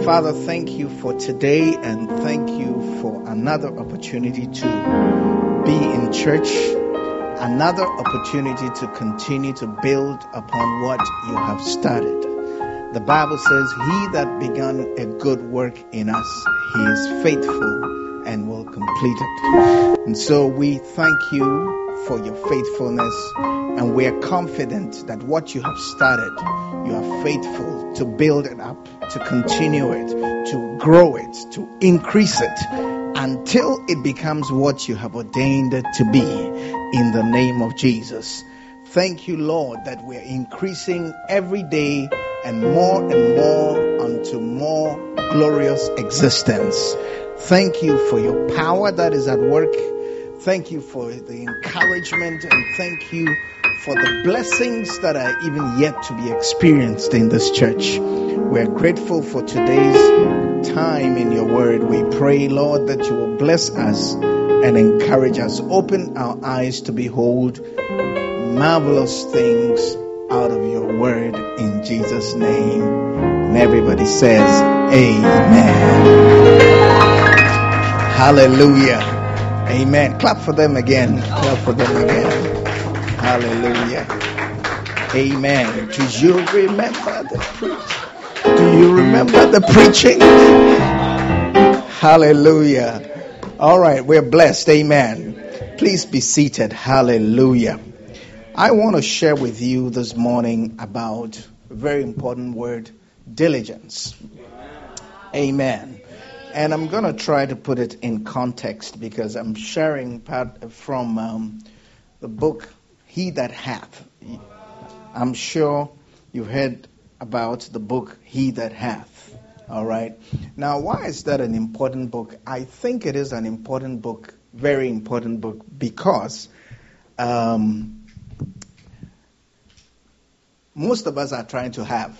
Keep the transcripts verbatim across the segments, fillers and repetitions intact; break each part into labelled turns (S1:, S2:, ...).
S1: Father, thank you for today and thank you for another opportunity to be in church, another opportunity to continue to build upon what you have started. The Bible says, he that began a good work in us, he is faithful and will complete it. And so we thank you for your faithfulness, and we are confident that what you have started, you are faithful to build it up, to continue it, to grow it, to increase it, until it becomes what you have ordained it to be, in the name of Jesus. Thank you, Lord, that we are increasing every day and more and more unto more glorious existence. Thank you for your power that is at work. Thank you for the encouragement, and thank you for the blessings that are even yet to be experienced in this church. We're grateful for today's time in your word. We pray, Lord, that you will bless us and encourage us. Open our eyes to behold marvelous things out of your word in Jesus' name. And everybody says, amen. Hallelujah. Amen. Clap for them again. Clap for them again. Hallelujah. Amen. Do you remember the preaching? Do you remember the preaching? Hallelujah. All right, we're blessed. Amen. Please be seated. Hallelujah. I want to share with you this morning about a very important word, diligence. Amen. And I'm going to try to put it in context because I'm sharing part from um, the book, He That Hath. I'm sure you've heard about the book, He That Hath. All right. Now, why is that an important book? I think it is an important book, very important book, because um, most of us are trying to have.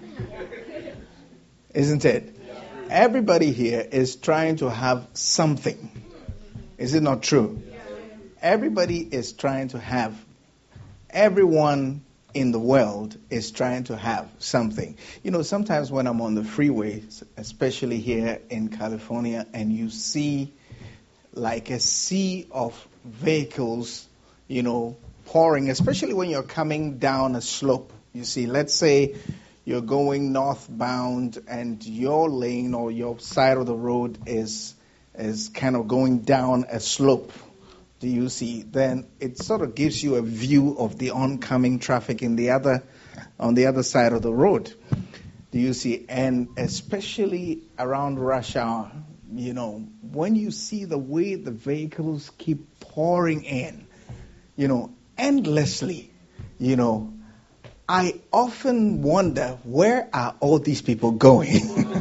S1: Isn't it? Everybody here is trying to have something. Is it not true? Everybody is trying to have. Everyone in the world is trying to have something. You know, sometimes when I'm on the freeway, especially here in California, and you see like a sea of vehicles, you know, pouring, especially when you're coming down a slope. You see, let's say you're going northbound and your lane or your side of the road is is kind of going down a slope. Do you see? Then it sort of gives you a view of the oncoming traffic in the other on the other side of the road. Do you see? And especially around rush hour, you know, when you see the way the vehicles keep pouring in, you know, endlessly, you know, I often wonder, where are all these people going?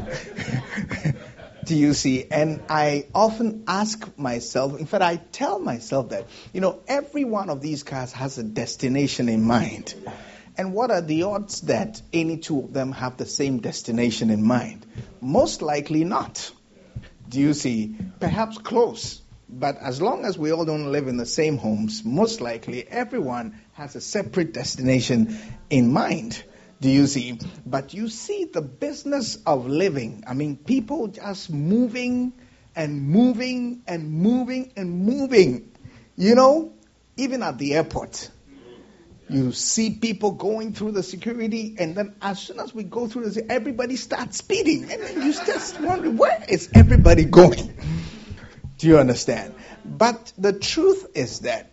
S1: Do you see? And I often ask myself, in fact, I tell myself that, you know, every one of these cars has a destination in mind. And what are the odds that any two of them have the same destination in mind? Most likely not. Do you see? Perhaps close. But as long as we all don't live in the same homes, most likely everyone has a separate destination in mind. Do you see? But you see the business of living. I mean, people just moving and moving and moving and moving. You know, even at the airport, you see people going through the security, and then as soon as we go through the, everybody starts speeding. And then you just wonder, where is everybody going? Do you understand? But the truth is that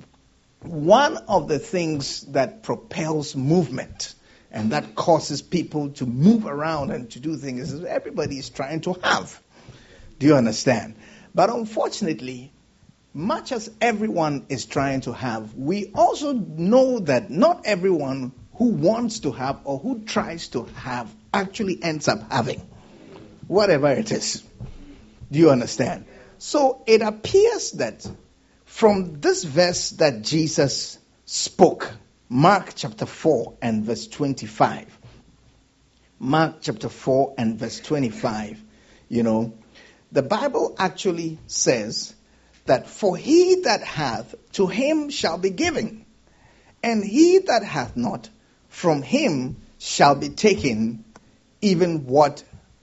S1: one of the things that propels movement and that causes people to move around and to do things is everybody is trying to have. Do you understand? But unfortunately, much as everyone is trying to have, we also know that not everyone who wants to have or who tries to have actually ends up having, whatever it is. Do you understand? So it appears that from this verse that Jesus spoke, Mark chapter four and verse twenty-five. Mark chapter four and verse twenty-five, you know, the Bible actually says that for he that hath, to him shall be given, and he that hath not, from him shall be taken even what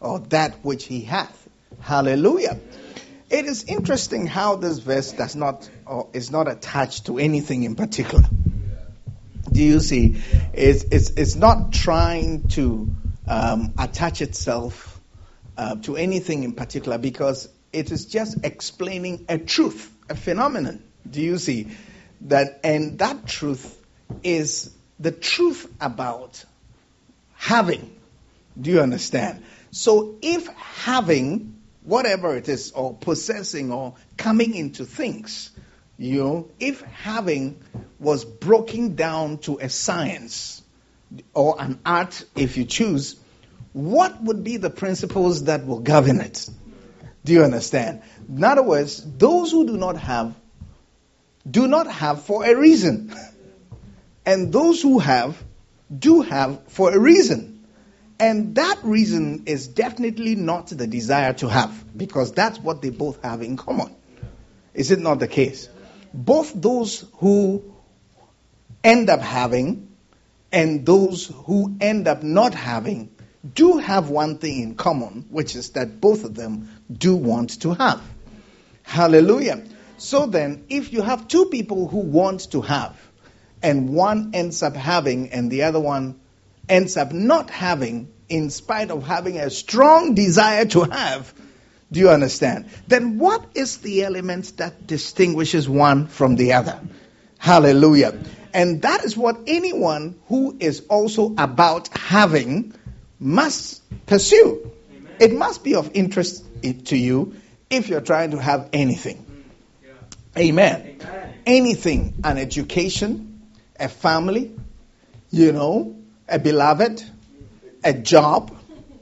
S1: or that which he hath. Hallelujah. It is interesting how this verse does not or is not attached to anything in particular. Do you see? It's, it's, it's not trying to um, attach itself uh, to anything in particular, because it is just explaining a truth, a phenomenon. Do you see? That, and that truth is the truth about having. Do you understand? So if having, whatever it is, or possessing, or coming into things, you know, if having was broken down to a science or an art, if you choose, what would be the principles that will govern it? Do you understand? In other words, those who do not have, do not have for a reason. And those who have, do have for a reason. And that reason is definitely not the desire to have, because that's what they both have in common. Is it not the case? Both those who end up having and those who end up not having do have one thing in common, which is that both of them do want to have. Hallelujah. So then, if you have two people who want to have, and one ends up having and the other one ends up not having, in spite of having a strong desire to have, do you understand? Then what is the element that distinguishes one from the other? Hallelujah. And that is what anyone who is also about having must pursue. Amen. It must be of interest to you if you're trying to have anything. Yeah. Amen. Amen. Anything, an education, a family, you know, a beloved, a job,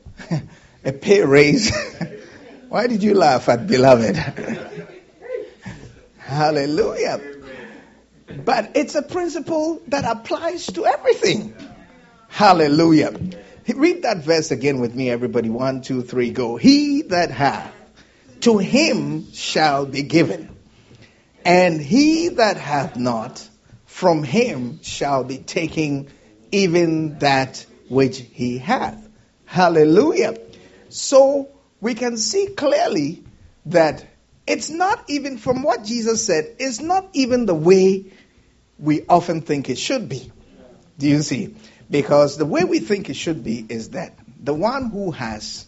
S1: a pay raise. Why did you laugh at beloved? Hallelujah. But it's a principle that applies to everything. Hallelujah. Read that verse again with me, everybody. One, two, three, go. He that hath, to him shall be given. And he that hath not, from him shall be taken even that which he hath. Hallelujah. So we can see clearly that it's not even, from what Jesus said, it's not even the way we often think it should be. Do you see? Because the way we think it should be is that the one who has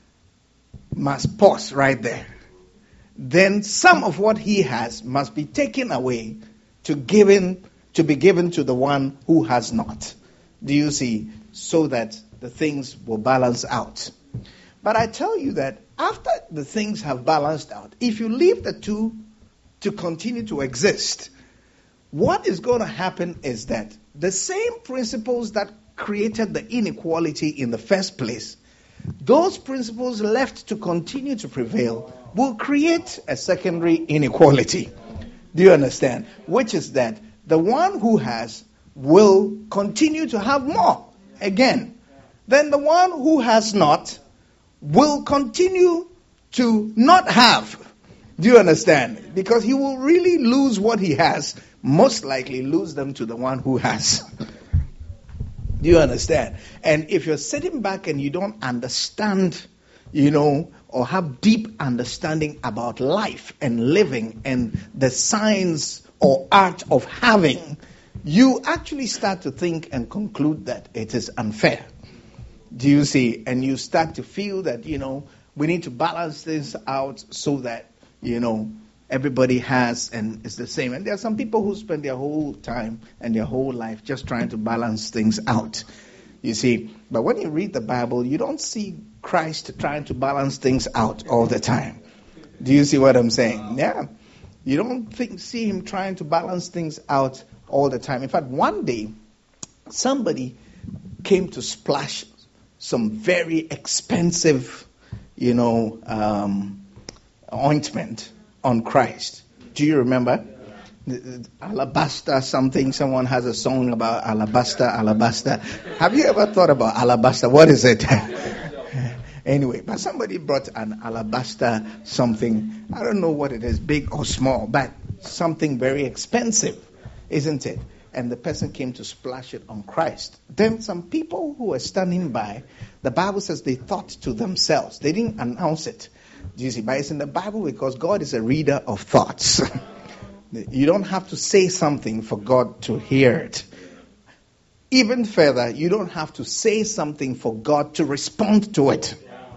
S1: must pause right there. Then some of what he has must be taken away to given to be given to the one who has not. Do you see? So that the things will balance out. But I tell you that after the things have balanced out, if you leave the two to continue to exist, what is going to happen is that the same principles that created the inequality in the first place, those principles left to continue to prevail will create a secondary inequality. Do you understand? Which is that the one who has will continue to have more again. Then the one who has not will continue to not have. Do you understand? Because he will really lose what he has, most likely lose them to the one who has. Do you understand? And if you're sitting back and you don't understand, you know, or have deep understanding about life and living and the science or art of having, you actually start to think and conclude that it is unfair. Do you see? And you start to feel that, you know, we need to balance this out so that, you know, everybody has and it's the same. And there are some people who spend their whole time and their whole life just trying to balance things out. You see, but when you read the Bible, you don't see Christ trying to balance things out all the time. Do you see what I'm saying? Yeah. You don't think, see him trying to balance things out all the time. In fact, one day, somebody came to splash some very expensive, you know, um, ointment on Christ. Do you remember? Alabaster something. Someone has a song about alabaster, alabaster. Have you ever thought about alabaster? What is it? Anyway, but somebody brought an alabaster something. I don't know what it is, big or small, but something very expensive, isn't it? and the person came to splash it on Christ. Then some people who were standing by, the Bible says they thought to themselves. They didn't announce it. Do you see? But it's in the Bible because God is a reader of thoughts. You don't have to say something for God to hear it. Even further, you don't have to say something for God to respond to it.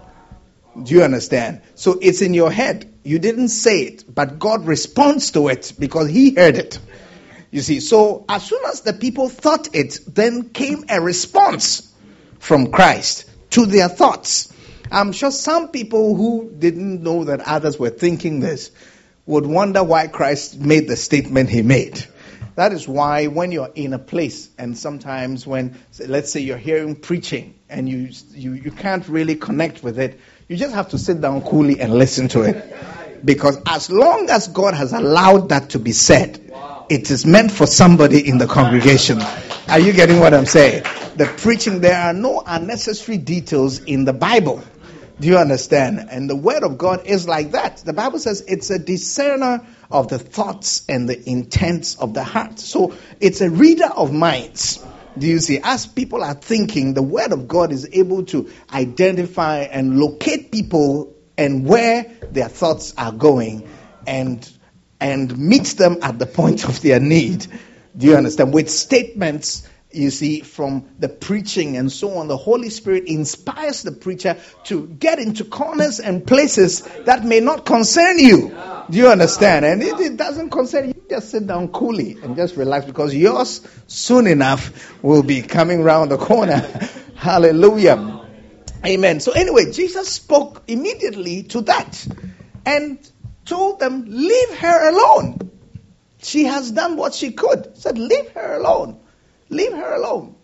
S1: Do you understand? So it's in your head. You didn't say it, but God responds to it because he heard it. You see, so as soon as the people thought it, then came a response from Christ to their thoughts. I'm sure some people who didn't know that others were thinking this would wonder why Christ made the statement he made. That is why when you're in a place, and sometimes when, let's say you're hearing preaching, and you you, you can't really connect with it, you just have to sit down coolly and listen to it. Because as long as God has allowed that to be said, it is meant for somebody in the congregation. Are you getting what I'm saying? The preaching, there are no unnecessary details in the Bible. Do you understand? And the word of God is like that. The Bible says it's a discerner of the thoughts and the intents of the heart. So it's a reader of minds. Do you see? As people are thinking, the word of God is able to identify and locate people and where their thoughts are going and and meet them at the point of their need. Do you understand? With statements, you see, from the preaching and so on, the Holy Spirit inspires the preacher to get into corners and places that may not concern you. Do you understand? And if it doesn't concern you, just sit down coolly and just relax, because yours soon enough will be coming round the corner. Hallelujah. Amen. So anyway, Jesus spoke immediately to that and told them, leave her alone. She has done what she could. He said, leave her alone. Leave her alone.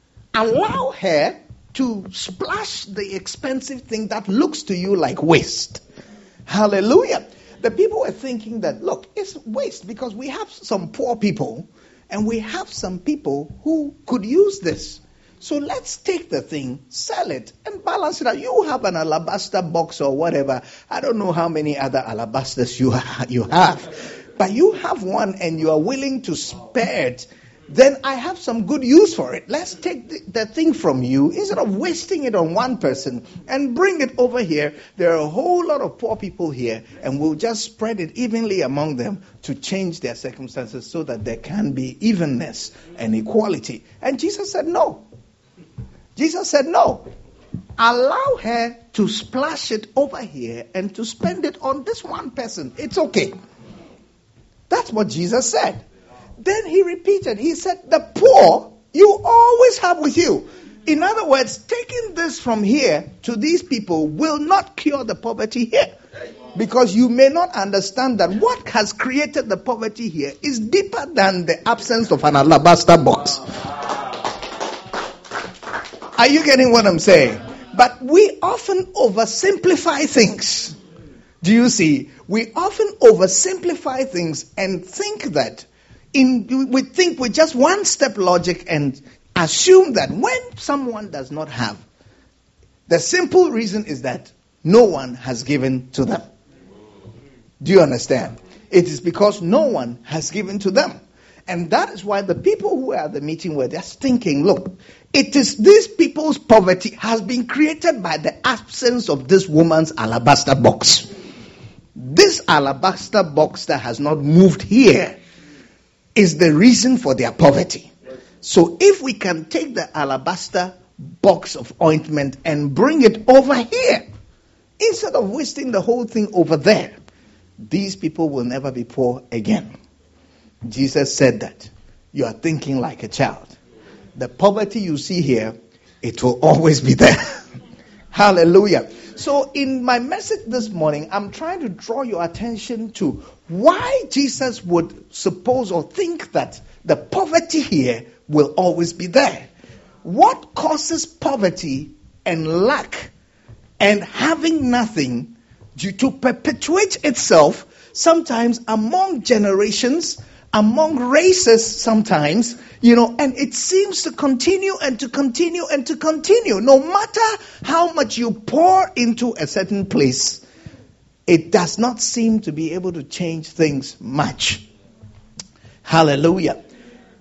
S1: Allow her to splash the expensive thing that looks to you like waste. Hallelujah. The people were thinking that, look, it's waste because we have some poor people and we have some people who could use this. So let's take the thing, sell it, and balance it out. You have an alabaster box or whatever. I don't know how many other alabasters you, ha- you have. But you have one and you are willing to spare it. Then I have some good use for it. Let's take the, the thing from you instead of wasting it on one person and bring it over here. There are a whole lot of poor people here, and we'll just spread it evenly among them to change their circumstances so that there can be evenness and equality. And Jesus said no. Jesus said no. Allow her to splash it over here and to spend it on this one person. It's okay. That's what Jesus said. Then he repeated, he said, the poor you always have with you. In other words, taking this from here to these people will not cure the poverty here. Because you may not understand that what has created the poverty here is deeper than the absence of an alabaster box. Are you getting what I'm saying? But we often oversimplify things. Do you see? We often oversimplify things and think that In, we think with just one step logic and assume that when someone does not have, the simple reason is that no one has given to them. Do you understand? It is because no one has given to them. And that is why the people who were at the meeting were just thinking, look, it is these people's poverty has been created by the absence of this woman's alabaster box. This alabaster box that has not moved here is the reason for their poverty. So if we can take the alabaster box of ointment and bring it over here, instead of wasting the whole thing over there, these people will never be poor again. Jesus said that. You are thinking like a child. The poverty you see here, it will always be there. Hallelujah. So in my message this morning, I'm trying to draw your attention to why Jesus would suppose or think that the poverty here will always be there. What causes poverty and lack and having nothing due to perpetuate itself sometimes among generations, among races sometimes, you know, and it seems to continue and to continue and to continue. No matter how much you pour into a certain place, it does not seem to be able to change things much. Hallelujah.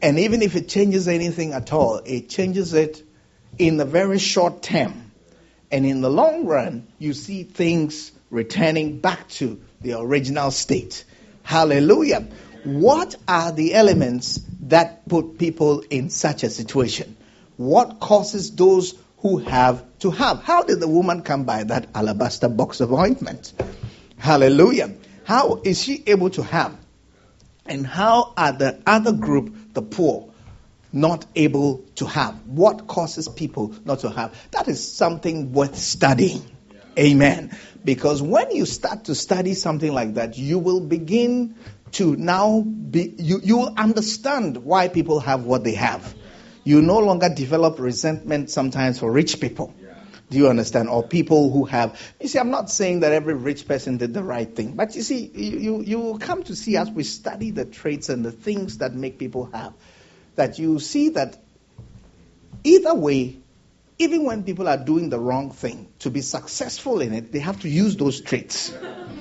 S1: And even if it changes anything at all, it changes it in the very short term. And in the long run, you see things returning back to the original state. Hallelujah. What are the elements that put people in such a situation? What causes those who have to have? How did the woman come by that alabaster box of ointment? Hallelujah. How is she able to have? And how are the other group, the poor, not able to have? What causes people not to have? That is something worth studying. Yeah. Amen. Because when you start to study something like that, you will begin to now be, you, you will understand why people have what they have. You no longer develop resentment sometimes for rich people. Yeah. Do you understand? Or people who have, you see, I'm not saying that every rich person did the right thing. But you see, you, you, you will come to see as we study the traits and the things that make people have, that you see that either way, even when people are doing the wrong thing, to be successful in it, they have to use those traits.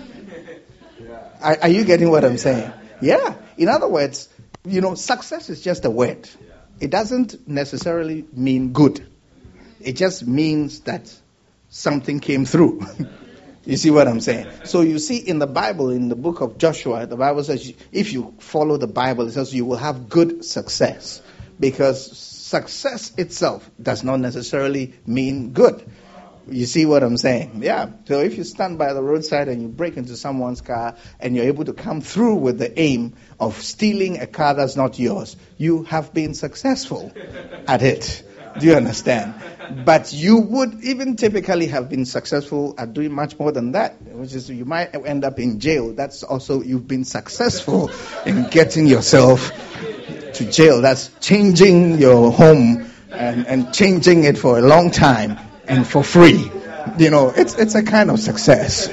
S1: Are, are you getting what I'm saying? Yeah. In other words, you know, success is just a word. It doesn't necessarily mean good. It just means that something came through. You see what I'm saying? So you see in the Bible, in the book of Joshua, the Bible says if you follow the Bible, it says you will have good success. Because success itself does not necessarily mean good. You see what I'm saying? Yeah. So if you stand by the roadside and you break into someone's car and you're able to come through with the aim of stealing a car that's not yours, you have been successful at it. Do you understand? But you would even typically have been successful at doing much more than that, which is you might end up in jail. That's also, you've been successful in getting yourself to jail. That's changing your home and, and changing it for a long time and for free. You know, it's it's a kind of success.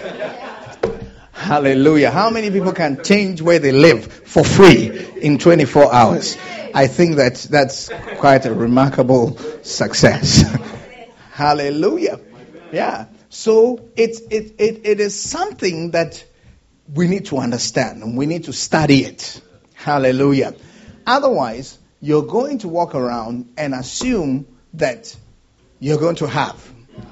S1: Hallelujah. How many people can change where they live for free in twenty-four hours? I think that that's quite a remarkable success. Hallelujah. Yeah. So it's it, it it is something that we need to understand and we need to study it. Hallelujah. Otherwise, you're going to walk around and assume that you're going to have.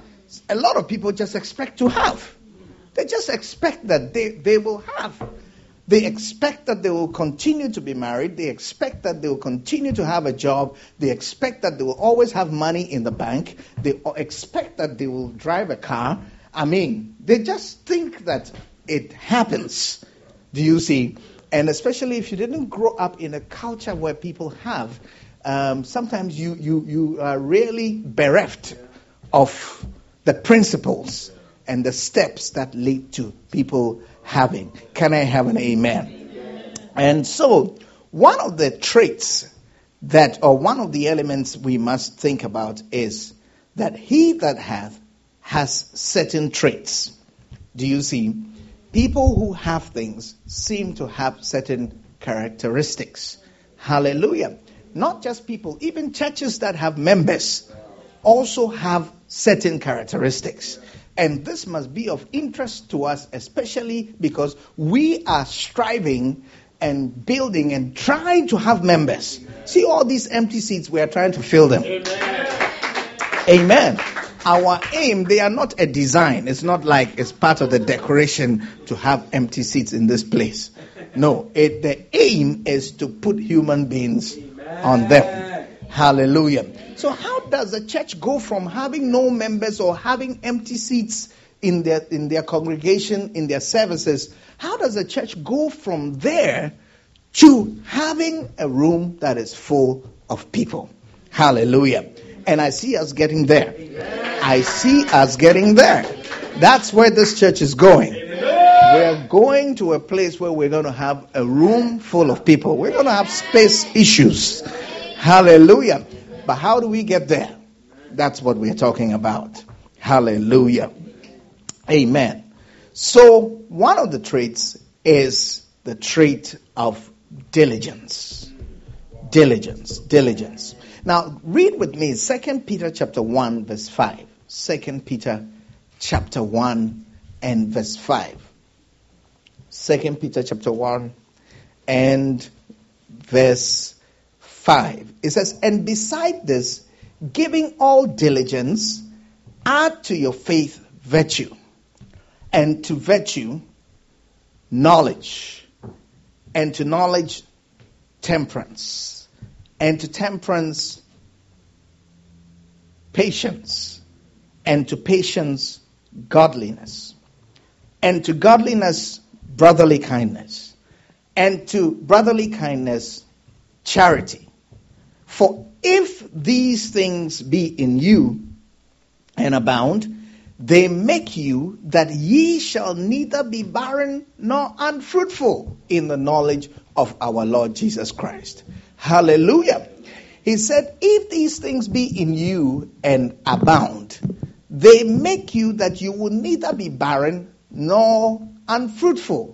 S1: A lot of people just expect to have. They just expect that they, they will have. They expect that they will continue to be married. They expect that they will continue to have a job. They expect that they will always have money in the bank. They expect that they will drive a car. I mean, they just think that it happens. Do you see? And especially if you didn't grow up in a culture where people have, um, sometimes you, you, you are really bereft of the principles and the steps that lead to people having. Can I have an amen? And so, one of the traits that, or one of the elements we must think about is that he that hath has certain traits. Do you see? People who have things seem to have certain characteristics. Hallelujah. Not just people, even churches that have members also have certain characteristics. And this must be of interest to us, especially because we are striving and building and trying to have members. See all these empty seats, we are trying to fill them. Amen. Amen. Our aim, they are not a design. It's not like it's part of the decoration to have empty seats in this place. No, it, the aim is to put human beings Amen. On them. Hallelujah. So how does a church go from having no members or having empty seats in their in their congregation, in their services? How does a church go from there to having a room that is full of people? Hallelujah. And I see us getting there. I see us getting there. That's where this church is going. We're going to a place where we're going to have a room full of people. We're going to have space issues. Hallelujah. But how do we get there? That's what we're talking about. Hallelujah. Amen. So one of the traits is the trait of diligence. Diligence. Diligence. Now read with me Second Peter chapter one verse five. Second Peter chapter one and verse five. Second Peter chapter one and verse five. It says, and beside this, giving all diligence, add to your faith virtue, and to virtue knowledge, and to knowledge temperance, and to temperance patience, and to patience godliness, and to godliness brotherly kindness, and to brotherly kindness charity. For if these things be in you and abound, they make you that ye shall neither be barren nor unfruitful in the knowledge of our Lord Jesus Christ. Hallelujah. He said, if these things be in you and abound, they make you that you will neither be barren nor unfruitful.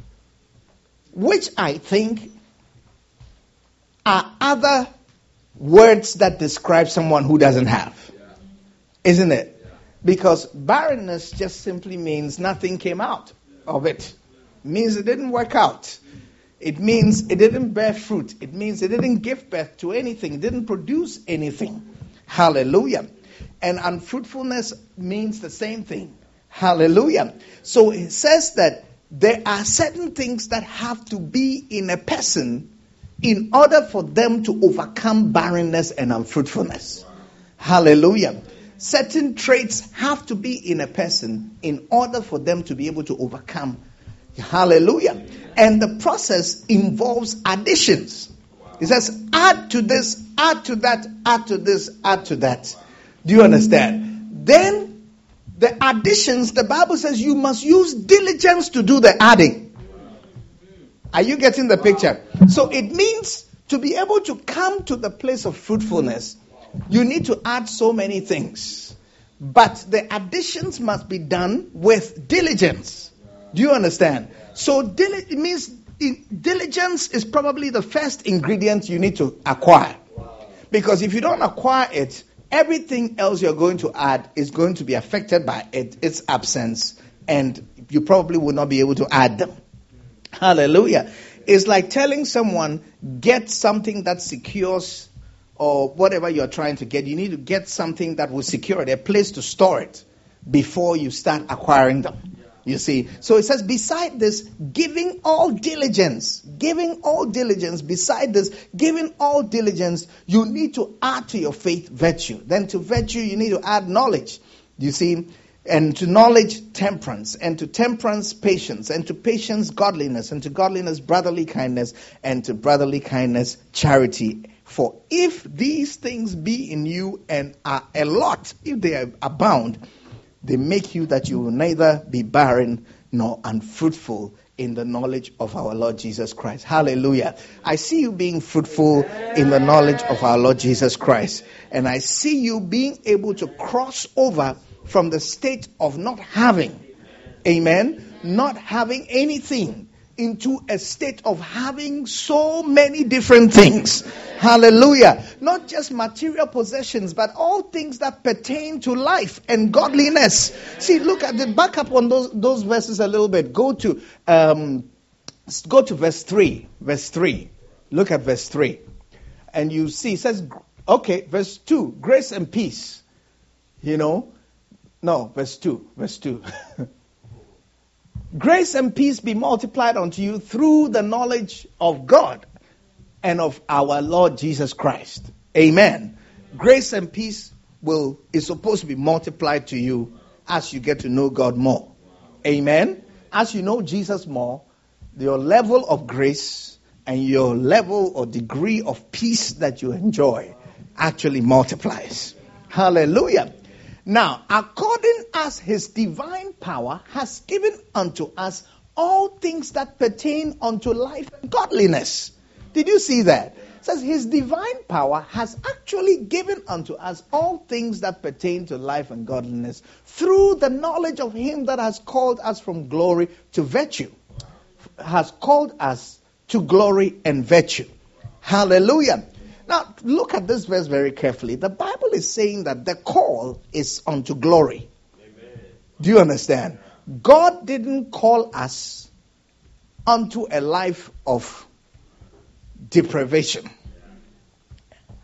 S1: Which I think are other words that describe someone who doesn't have. Isn't it? Because barrenness just simply means nothing came out of it. It means it didn't work out. It means it didn't bear fruit. It means it didn't give birth to anything. It didn't produce anything. Hallelujah. And unfruitfulness means the same thing. Hallelujah. So it says that there are certain things that have to be in a person in order for them to overcome barrenness and unfruitfulness. Hallelujah. Certain traits have to be in a person in order for them to be able to overcome. Hallelujah. And the process involves additions. It says, add to this, add to that, add to this, add to that. Do you understand? Then the additions, the Bible says you must use diligence to do the adding. Are you getting the picture? So it means to be able to come to the place of fruitfulness, you need to add so many things. But the additions must be done with diligence. Do you understand? So dil- it means diligence is probably the first ingredient you need to acquire. Because if you don't acquire it, everything else you're going to add is going to be affected by it, its absence, and you probably will not be able to add them. Hallelujah. It's like telling someone, get something that secures or whatever you're trying to get. You need to get something that will secure it, a place to store it before you start acquiring them. You see, so it says, beside this, giving all diligence, giving all diligence, beside this, giving all diligence, you need to add to your faith virtue. Then to virtue, you need to add knowledge. You see, and to knowledge, temperance, and to temperance, patience, and to patience, godliness, and to godliness, brotherly kindness, and to brotherly kindness, charity. For if these things be in you and are a lot, if they abound, they make you that you will neither be barren nor unfruitful in the knowledge of our Lord Jesus Christ. Hallelujah. I see you being fruitful in the knowledge of our Lord Jesus Christ. And I see you being able to cross over from the state of not having, amen, not having anything, into a state of having so many different things. Hallelujah. Not just material possessions, but all things that pertain to life and godliness. See, look at the back up on those, those verses a little bit. Go to um, go to verse three. Verse three. Look at verse three. And you see, it says, okay, verse two, grace and peace. You know, no, verse two, verse two. Grace and peace be multiplied unto you through the knowledge of God and of our Lord Jesus Christ. Amen. Grace and peace will is supposed to be multiplied to you as you get to know God more. Amen. As you know Jesus more, your level of grace and your level or degree of peace that you enjoy actually multiplies. Hallelujah. Now, according as his divine power has given unto us all things that pertain unto life and godliness. Did you see that? It says his divine power has actually given unto us all things that pertain to life and godliness through the knowledge of him that has called us from glory to virtue. Has called us to glory and virtue. Hallelujah. Now, look at this verse very carefully. The Bible is saying that the call is unto glory. Amen. Do you understand? God didn't call us unto a life of deprivation.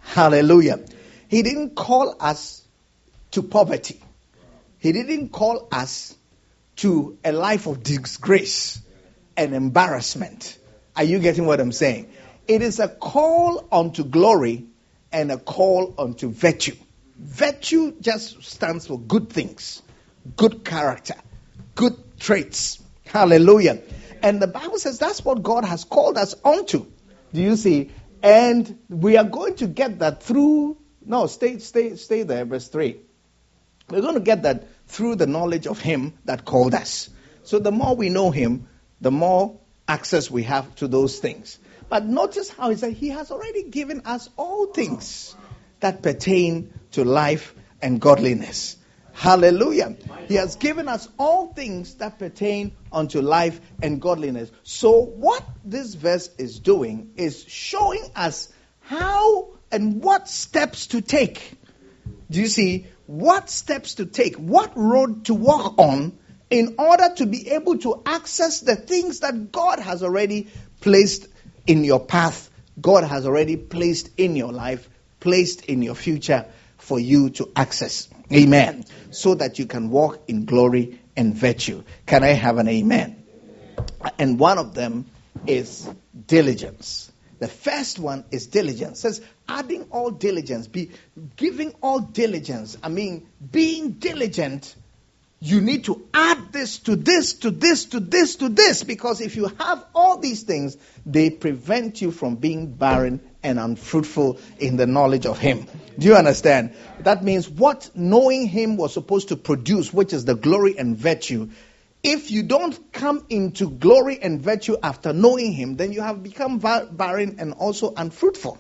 S1: Hallelujah. He didn't call us to poverty. He didn't call us to a life of disgrace and embarrassment. Are you getting what I'm saying? It is a call unto glory and a call unto virtue. Virtue just stands for good things, good character, good traits. Hallelujah. And the Bible says that's what God has called us onto. Do you see? And we are going to get that through, no, stay, stay, stay there, verse three. We're going to get that through the knowledge of Him that called us. So the more we know Him, the more access we have to those things. But notice how He said He has already given us all things that pertain to life and godliness. Hallelujah. He has given us all things that pertain unto life and godliness. So what this verse is doing is showing us how and what steps to take. Do you see? What steps to take? What road to walk on in order to be able to access the things that God has already placed in your path. God has already placed in your life, placed in your future for you to access. Amen. So that you can walk in glory and virtue. Can I have an amen? And one of them is diligence. The first one is diligence. It says, adding all diligence, be giving all diligence. I mean, being diligent, you need to add this to this, to this, to this, to this. Because if you have all these things, they prevent you from being barren and unfruitful in the knowledge of Him. Do you understand? That means what knowing Him was supposed to produce, which is the glory and virtue. If you don't come into glory and virtue after knowing Him, then you have become barren and also unfruitful.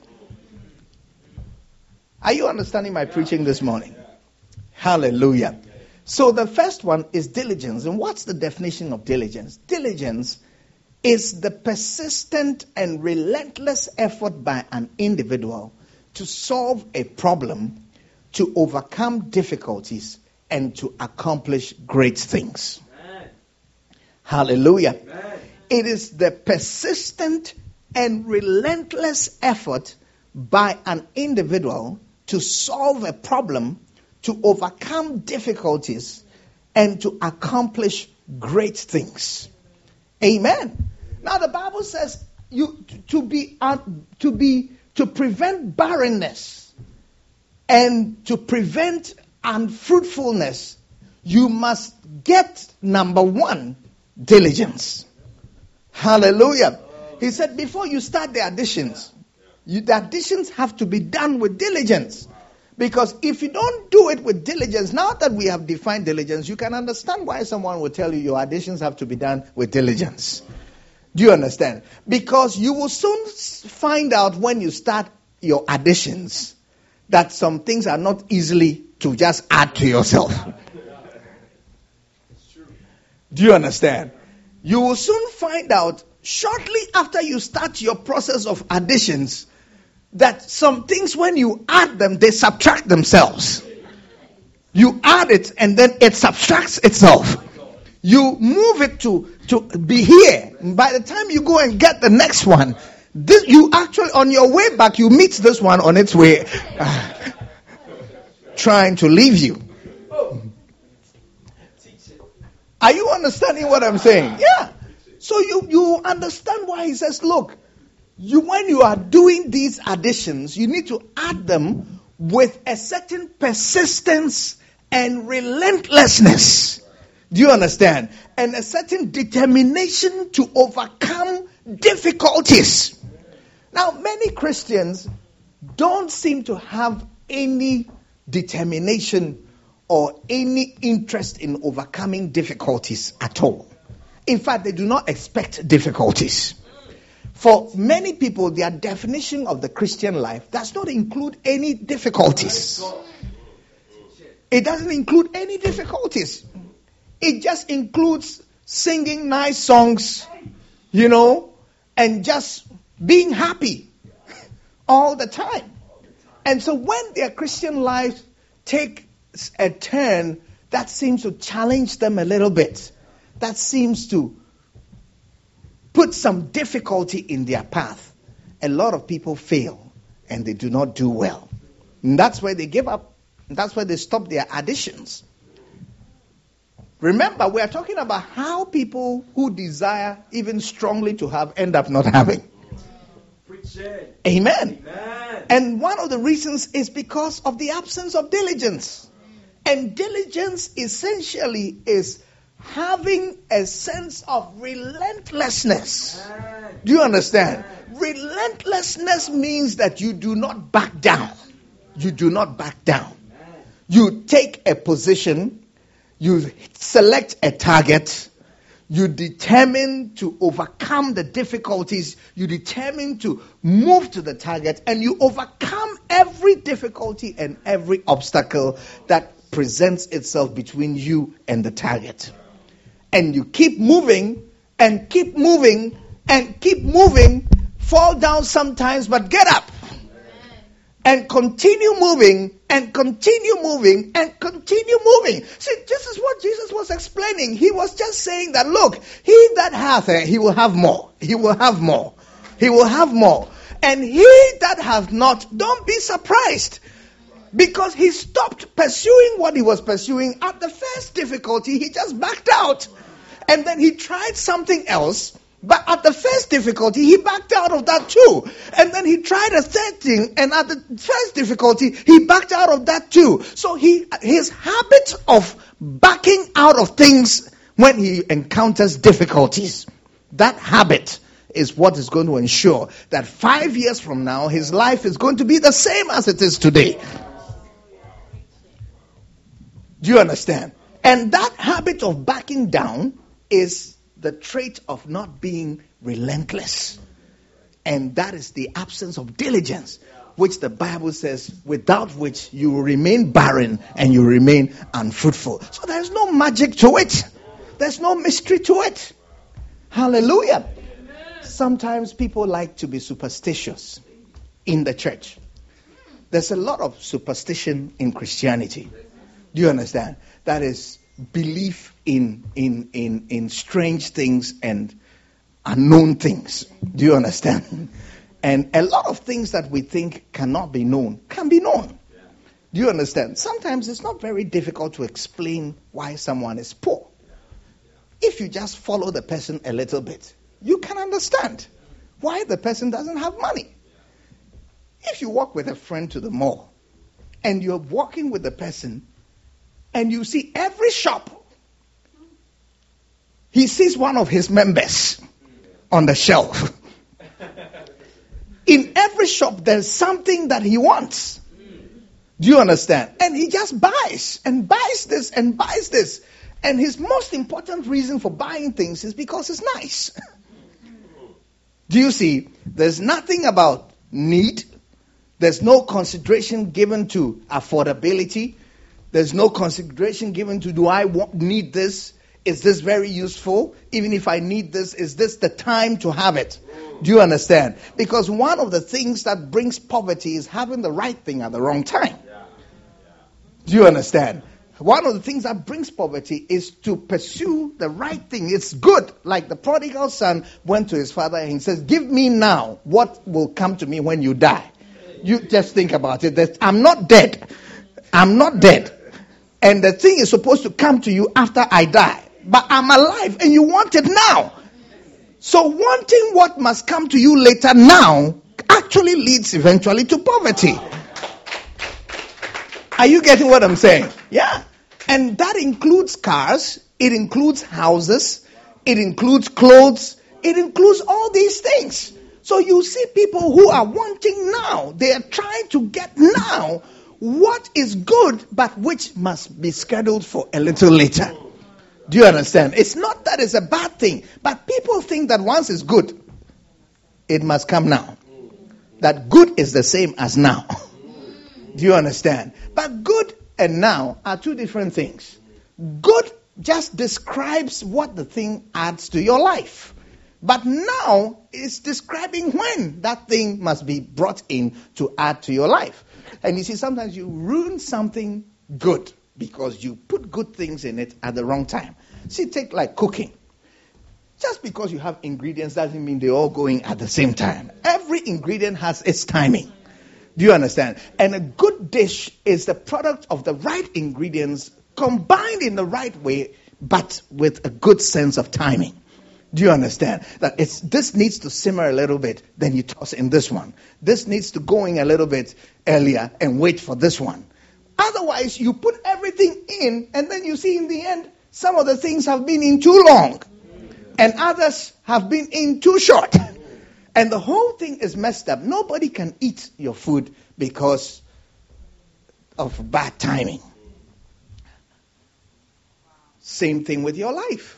S1: Are you understanding my preaching this morning? Hallelujah. So the first one is diligence. And what's the definition of diligence? Diligence is the persistent and relentless effort by an individual to solve a problem, to overcome difficulties, and to accomplish great things. Amen. Hallelujah. Amen. It is the persistent and relentless effort by an individual to solve a problem, to overcome difficulties, and to accomplish great things. Amen. Now the Bible says you to be uh, to be to prevent barrenness and to prevent unfruitfulness, you must get number one, diligence. Hallelujah. He said before you start the additions, you, the additions have to be done with diligence. Because if you don't do it with diligence, now that we have defined diligence, you can understand why someone will tell you your additions have to be done with diligence. Do you understand? Because you will soon find out when you start your additions that some things are not easily to just add to yourself. Do you understand? You will soon find out shortly after you start your process of additions that some things, when you add them, they subtract themselves. You add it and then it subtracts itself. You move it to, to be here. By the time you go and get the next one, this, you actually, on your way back, you meet this one on its way, uh, trying to leave you. Are you understanding what I'm saying? Yeah. So you, you understand why he says, look, You, when you are doing these additions, you need to add them with a certain persistence and relentlessness. Do you understand? And a certain determination to overcome difficulties. Now, many Christians don't seem to have any determination or any interest in overcoming difficulties at all. In fact, they do not expect difficulties. For many people, their definition of the Christian life does not include any difficulties. It doesn't include any difficulties. It just includes singing nice songs, you know, and just being happy all the time. And so when their Christian life takes a turn that seems to challenge them a little bit, that seems to put some difficulty in their path, a lot of people fail and they do not do well. And that's where they give up. That's where they stop their additions. Remember, we are talking about how people who desire even strongly to have end up not having. Amen. Amen. And one of the reasons is because of the absence of diligence. And diligence essentially is having a sense of relentlessness. Amen. Do you understand? Amen. Relentlessness means that you do not back down. You do not back down. Amen. You take a position, you select a target, you determine to overcome the difficulties, you determine to move to the target, and you overcome every difficulty and every obstacle that presents itself between you and the target. And you keep moving and keep moving and keep moving, fall down sometimes, but get up. And continue moving and continue moving and continue moving. See, this is what Jesus was explaining. He was just saying that, look, he that hath, eh, he will have more. He will have more. He will have more. And he that hath not, don't be surprised. Because he stopped pursuing what he was pursuing at the first difficulty. He just backed out. And then he tried something else. But at the first difficulty, he backed out of that too. And then he tried a third thing. And at the first difficulty, he backed out of that too. So he, his habit of backing out of things when he encounters difficulties, that habit is what is going to ensure that five years from now, his life is going to be the same as it is today. Do you understand? And that habit of backing down is the trait of not being relentless. And that is the absence of diligence, which the Bible says, without which you will remain barren and you remain unfruitful. So there's no magic to it. There's no mystery to it. Hallelujah. Sometimes people like to be superstitious in the church. There's a lot of superstition in Christianity. Do you understand? That is belief in in in in strange things and unknown things. Do you understand? And a lot of things that we think cannot be known can be known. Do you understand? Sometimes it's not very difficult to explain why someone is poor. If you just follow the person a little bit, you can understand why the person doesn't have money. If you walk with a friend to the mall and you're walking with the person and you see every shop, he sees one of his members on the shelf. In every shop, there's something that he wants. Do you understand? And he just buys and buys this and buys this. And his most important reason for buying things is because it's nice. Do you see? There's nothing about need. There's no consideration given to affordability. There's no consideration given to, do I want, need this? Is this very useful? Even if I need this, is this the time to have it? Do you understand? Because one of the things that brings poverty is having the right thing at the wrong time. Do you understand? One of the things that brings poverty is to pursue the right thing. It's good. Like the prodigal son went to his father and he says, give me now what will come to me when you die. You just think about it. That I'm not dead. I'm not dead. And the thing is supposed to come to you after I die. But I'm alive and you want it now. So wanting what must come to you later now actually leads eventually to poverty. Are you getting what I'm saying? Yeah. And that includes cars. It includes houses. It includes clothes. It includes all these things. So you see people who are wanting now. They are trying to get now what is good, but which must be scheduled for a little later. Do you understand? It's not that it's a bad thing, but people think that once it's good, it must come now. That good is the same as now. Do you understand? But good and now are two different things. Good just describes what the thing adds to your life. But now it's describing when that thing must be brought in to add to your life. And you see, sometimes you ruin something good because you put good things in it at the wrong time. See, take like cooking. Just because you have ingredients doesn't mean they're all going at the same time. Every ingredient has its timing. Do you understand? And a good dish is the product of the right ingredients combined in the right way, but with a good sense of timing. Do you understand? That it's this needs to simmer a little bit, then you toss in this one. This needs to go in a little bit earlier and wait for this one. Otherwise, you put everything in, and then you see in the end, some of the things have been in too long, and others have been in too short. And the whole thing is messed up. Nobody can eat your food because of bad timing. Same thing with your life.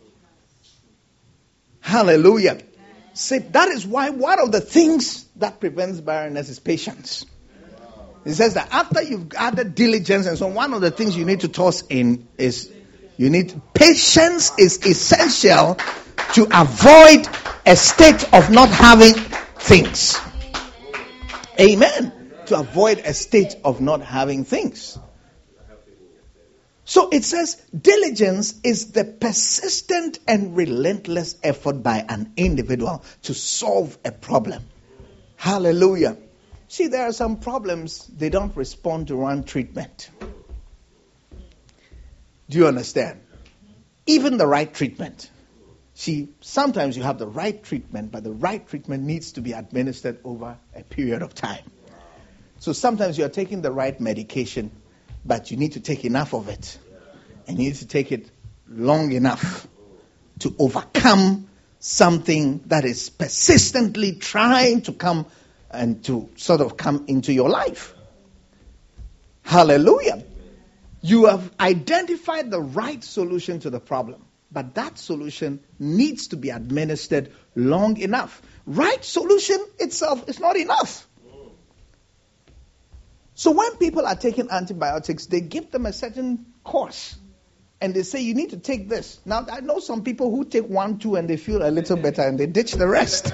S1: Hallelujah. See, that is why one of the things that prevents barrenness is patience. It says that after you've added diligence and so on, one of the things you need to toss in is you need patience is essential to avoid a state of not having things. Amen. To avoid a state of not having things. So it says diligence is the persistent and relentless effort by an individual to solve a problem. Hallelujah. See, there are some problems, they don't respond to one treatment. Do you understand? Even the right treatment. See, sometimes you have the right treatment, but the right treatment needs to be administered over a period of time. So sometimes you are taking the right medication, but you need to take enough of it. And you need to take it long enough to overcome something that is persistently trying to come and to sort of come into your life. Hallelujah. You have identified the right solution to the problem, but that solution needs to be administered long enough. Right solution itself is not enough. So when people are taking antibiotics, they give them a certain course. And they say, you need to take this. Now, I know some people who take one, two, and they feel a little better, and they ditch the rest.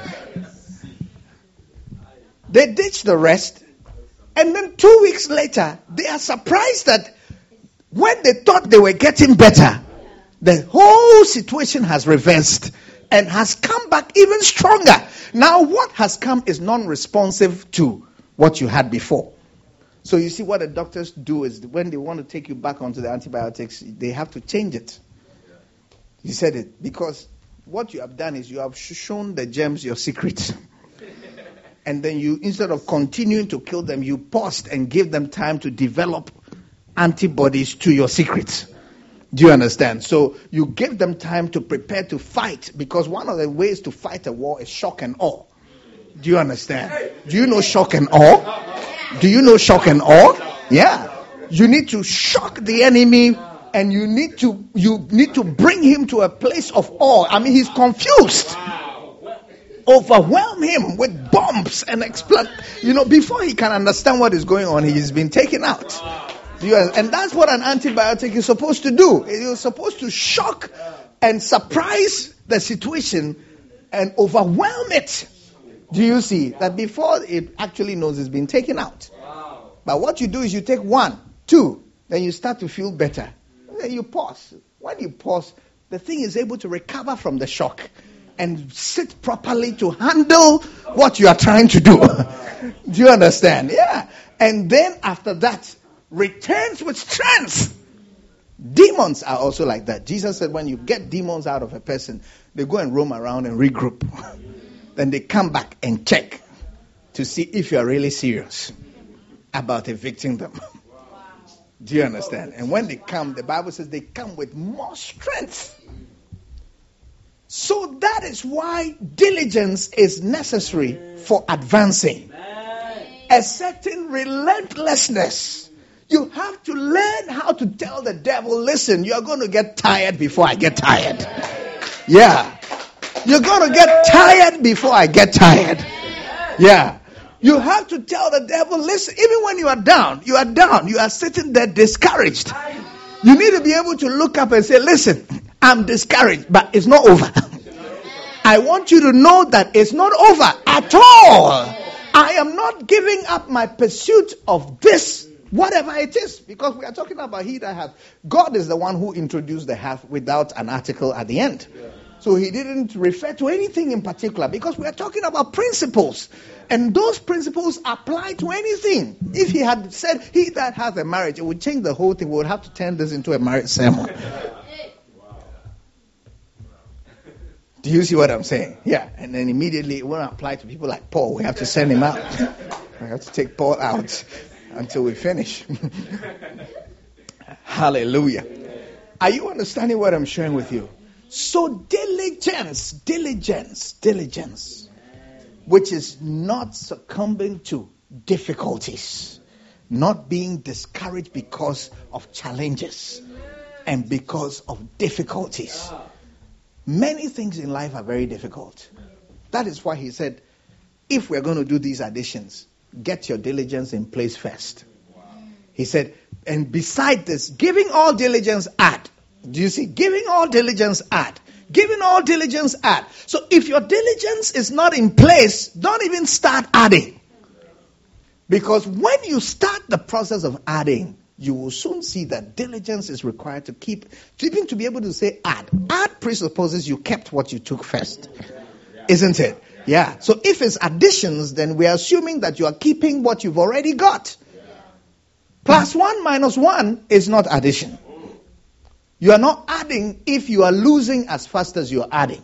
S1: They ditch the rest. And then two weeks later, they are surprised that when they thought they were getting better, the whole situation has reversed and has come back even stronger. Now, what has come is non-responsive to what you had before. So you see what the doctors do is when they want to take you back onto the antibiotics, they have to change it. You said it. Because what you have done is you have shown the germs your secret. And then you, instead of continuing to kill them, you paused and gave them time to develop antibodies to your secrets. Do you understand? So you gave them time to prepare to fight, because one of the ways to fight a war is shock and awe. Do you understand? Do you know shock and awe? Do you know shock and awe? Yeah. You need to shock the enemy, and you need to you need to bring him to a place of awe. I mean, he's confused. Overwhelm him with bombs and explode. You know, before he can understand what is going on, he's been taken out. And that's what an antibiotic is supposed to do. It's supposed to shock and surprise the situation and overwhelm it. Do you see that before it actually knows it's been taken out? Wow. But what you do is you take one, two, then you start to feel better. Then you pause. When you pause, the thing is able to recover from the shock and sit properly to handle what you are trying to do. Do you understand? Yeah. And then after that, returns with strength. Demons are also like that. Jesus said when you get demons out of a person, they go and roam around and regroup. Then they come back and check to see if you are really serious about evicting them. Do you understand? And when they come, the Bible says they come with more strength. So that is why diligence is necessary for advancing. A certain relentlessness. You have to learn how to tell the devil, listen, you're going to get tired before I get tired. Yeah. You're going to get tired before I get tired. Yeah. You have to tell the devil, listen, even when you are down, you are down. You are sitting there discouraged. You need to be able to look up and say, listen, I'm discouraged, but it's not over. I want you to know that it's not over at all. I am not giving up my pursuit of this, whatever it is, because we are talking about he that hath. God is the one who introduced the hath without an article at the end. So he didn't refer to anything in particular because we are talking about principles. And those principles apply to anything. If he had said, he that has a marriage, it would change the whole thing. We would have to turn this into a marriage sermon. Do you see what I'm saying? Yeah. And then immediately it won't apply to people like Paul. We have to send him out. We have to take Paul out until we finish. Hallelujah. Are you understanding what I'm sharing with you? So diligence, diligence, diligence, which is not succumbing to difficulties, not being discouraged because of challenges and because of difficulties. Many things in life are very difficult. That is why he said, if we're going to do these additions, get your diligence in place first. He said, and beside this, giving all diligence, add. Do you see? Giving all diligence, add. Giving all diligence, add. So if your diligence is not in place, don't even start adding. Because when you start the process of adding, you will soon see that diligence is required to keep, even to be able to say add. Add presupposes you kept what you took first. Isn't it? Yeah. So if it's additions, then we're assuming that you are keeping what you've already got. Plus one minus one is not addition. You are not adding if you are losing as fast as you are adding.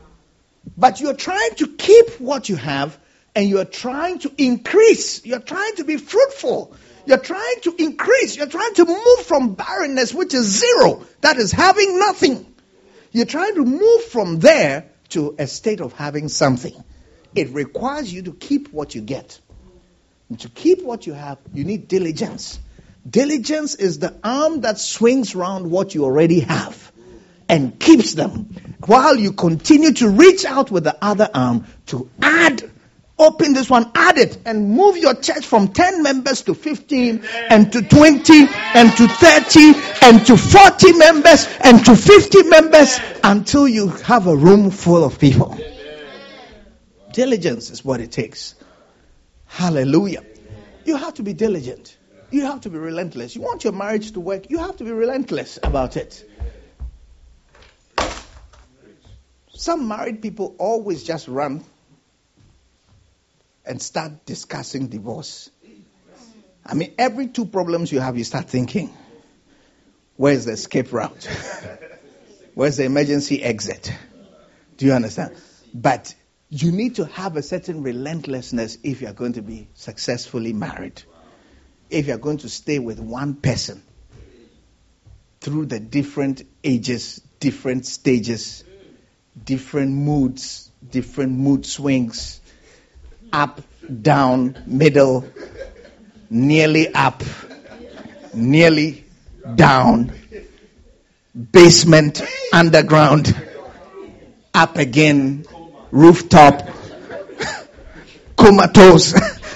S1: But you are trying to keep what you have and you are trying to increase. You are trying to be fruitful. You are trying to increase. You are trying to move from barrenness, which is zero, that is having nothing. You are trying to move from there to a state of having something. It requires you to keep what you get. And to keep what you have, you need diligence. Diligence is the arm that swings around what you already have and keeps them while you continue to reach out with the other arm to add, open this one, add it, and move your church from ten members to fifteen and to twenty and to thirty and to forty members and to fifty members until you have a room full of people. Diligence is what it takes. Hallelujah. You have to be diligent. You have to be relentless. You want your marriage to work, you have to be relentless about it. Some married people always just run and start discussing divorce. I mean, every two problems you have, you start thinking, where's the escape route? Where's the emergency exit? Do you understand? But you need to have a certain relentlessness if you're going to be successfully married. If you're going to stay with one person through the different ages, different stages, different moods, different mood swings, up, down, middle, nearly up, nearly down, basement, underground, up again, rooftop, comatose.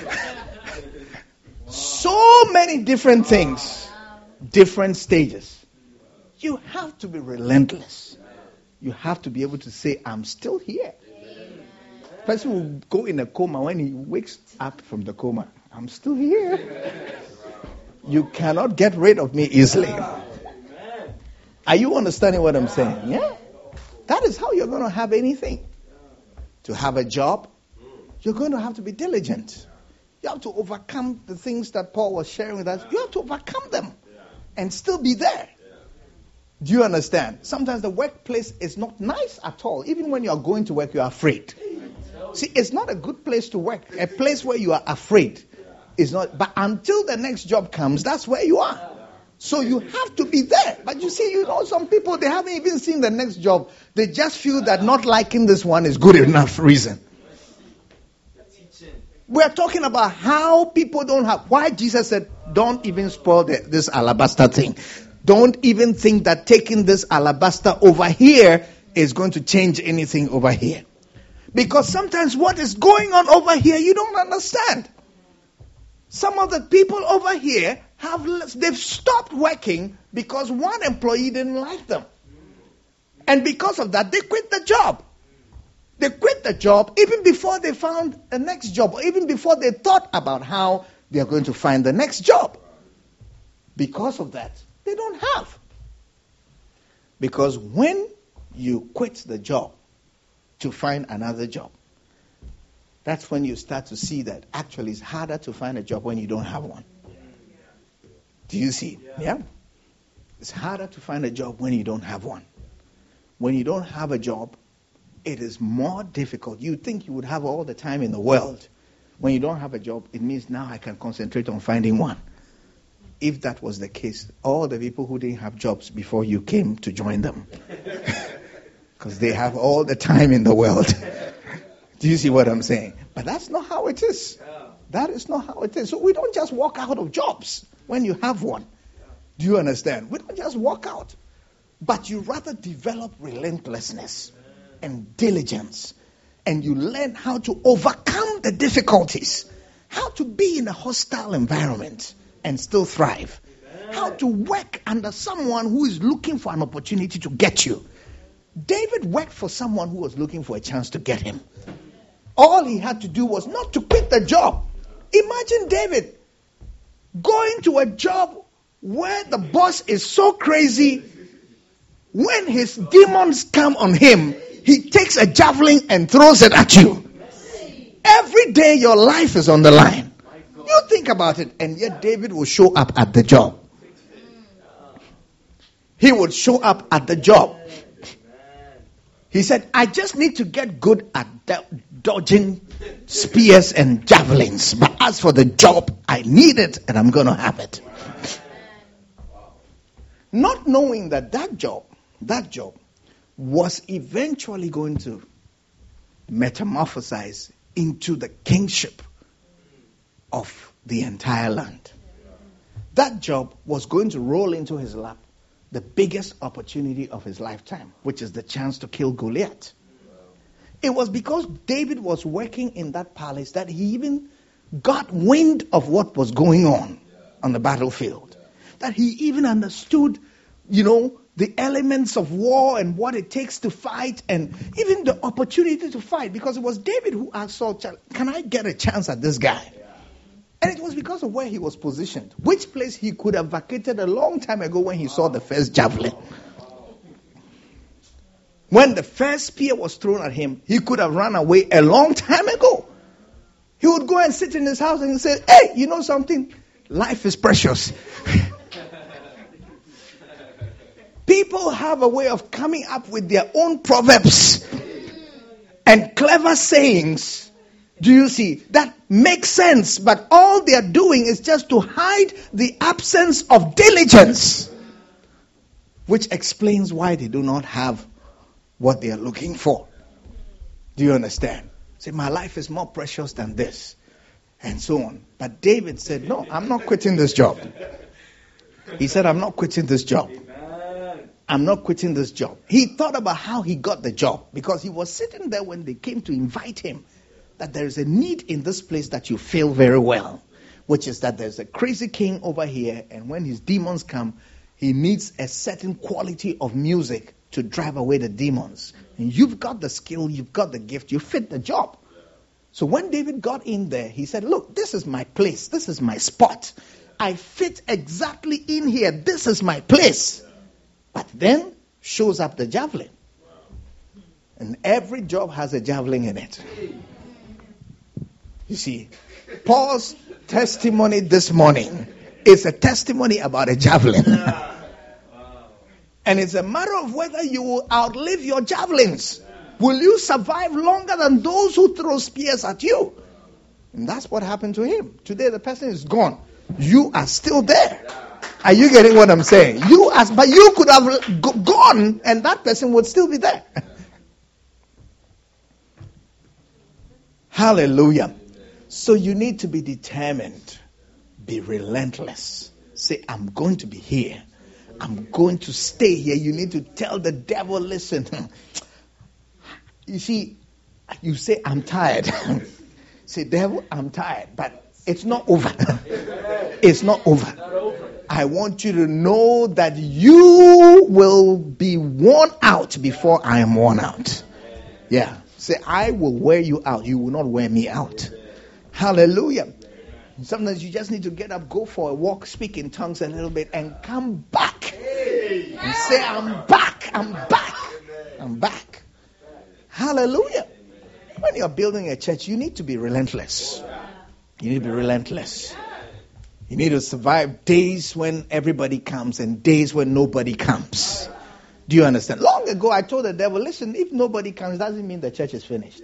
S1: So many different things, different stages. You have to be relentless. You have to be able to say, I'm still here. Person will go in a coma when he wakes up from the coma. I'm still here. You cannot get rid of me easily. Are you understanding what I'm saying? Yeah. That is how you're going to have anything. To have a job, you're going to have to be diligent. You have to overcome the things that Paul was sharing with us. You have to overcome them and still be there. Do you understand? Sometimes the workplace is not nice at all. Even when you are going to work, you are afraid. See, it's not a good place to work. A place where you are afraid is not. But until the next job comes, that's where you are. So you have to be there. But you see, you know, some people, they haven't even seen the next job. They just feel that not liking this one is good enough reason. We're talking about how people don't have, why Jesus said, don't even spoil the, this alabaster thing. Don't even think that taking this alabaster over here is going to change anything over here. Because sometimes what is going on over here, you don't understand. Some of the people over here, have they've stopped working because one employee didn't like them. And because of that, they quit the job. They quit the job even before they found a next job, or even before they thought about how they are going to find the next job. Because of that, they don't have. Because when you quit the job to find another job, that's when you start to see that actually it's harder to find a job when you don't have one. Do you see? Yeah. It's harder to find a job when you don't have one. When you don't have a job, it is more difficult. You think you would have all the time in the world. When you don't have a job, it means now I can concentrate on finding one. If that was the case, all the people who didn't have jobs before you came to join them. Because they have all the time in the world. Do you see what I'm saying? But that's not how it is. That is not how it is. So we don't just walk out of jobs when you have one. Do you understand? We don't just walk out. But you rather develop relentlessness and diligence. And you learn how to overcome the difficulties. How to be in a hostile environment and still thrive. How to work under someone who is looking for an opportunity to get you. David worked for someone who was looking for a chance to get him. All he had to do was not to quit the job. Imagine David going to a job where the boss is so crazy. When his demons come on him, he takes a javelin and throws it at you. Every day your life is on the line. You think about it, and yet David will show up at the job. He would show up at the job. He said, I just need to get good at do- dodging spears and javelins. But as for the job, I need it and I'm going to have it. Not knowing that that job, that job was eventually going to metamorphosize into the kingship of the entire land. That job was going to roll into his lap the biggest opportunity of his lifetime, which is the chance to kill Goliath. It was because David was working in that palace that he even got wind of what was going on on the battlefield. That he even understood, you know, the elements of war and what it takes to fight and even the opportunity to fight. Because it was David who asked Saul, can I get a chance at this guy? And it was because of where he was positioned. Which place he could have vacated a long time ago when he saw the first javelin. When the first spear was thrown at him, he could have run away a long time ago. He would go and sit in his house and say, hey, you know something? Life is precious. People have a way of coming up with their own proverbs and clever sayings. Do you see? That makes sense, but all they are doing is just to hide the absence of diligence, which explains why they do not have what they are looking for. Do you understand? Say, my life is more precious than this, and so on. But David said, no, I'm not quitting this job. He said, I'm not quitting this job. I'm not quitting this job. He thought about how he got the job, because he was sitting there when they came to invite him. That there is a need in this place that you feel very well, which is that there's a crazy king over here, and when his demons come, he needs a certain quality of music to drive away the demons. And you've got the skill, you've got the gift, you fit the job. So when David got in there, he said, look, this is my place, this is my spot. I fit exactly in here, this is my place. But then shows up the javelin. And every job has a javelin in it. You see, Paul's testimony this morning is a testimony about a javelin. And it's a matter of whether you will outlive your javelins. Will you survive longer than those who throw spears at you? And that's what happened to him. Today the person is gone. You are still there. Are you getting what I'm saying? You as, but you could have go- gone and that person would still be there. Hallelujah. So you need to be determined. Be relentless. Say, I'm going to be here. I'm going to stay here. You need to tell the devil, listen. You see, you say, I'm tired. Say, devil, I'm tired. But it's not over. It's not over. I want you to know that you will be worn out before I am worn out. Yeah. Say, I will wear you out. You will not wear me out. Hallelujah. Sometimes you just need to get up, go for a walk, speak in tongues a little bit, and come back. And say, I'm back. I'm back. I'm back. Hallelujah. When you're building a church, you need to be relentless. You need to be relentless. You need to survive days when everybody comes and days when nobody comes. Do you understand? Long ago, I told the devil, listen, if nobody comes, doesn't mean the church is finished.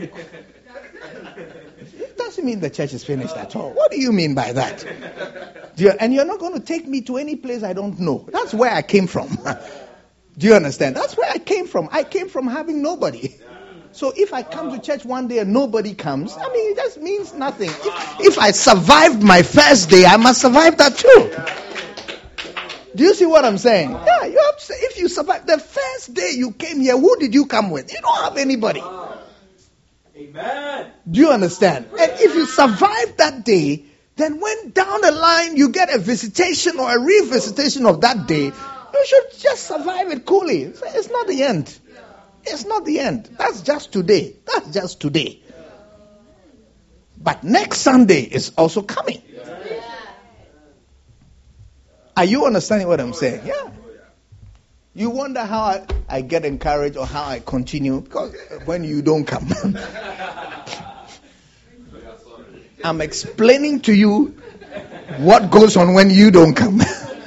S1: It doesn't mean the church is finished at all. What do you mean by that? Do you, and you're not going to take me to any place I don't know. That's where I came from. Do you understand? That's where I came from. I came from having nobody. So if I come to church one day and nobody comes, I mean, it just means nothing. If, if I survived my first day, I must survive that too. Do you see what I'm saying? Yeah, you have to say, if you survive the first day you came here, who did you come with? You don't have anybody.
S2: Amen.
S1: Do you understand? And if you survive that day, then when down the line you get a visitation or a revisitation of that day, you should just survive it coolly. It's not the end. It's not the end. That's just today. That's just today. But next Sunday is also coming. Are you understanding what I'm saying? Yeah. You wonder how I, I get encouraged or how I continue because when you don't come. I'm explaining to you what goes on when you don't come.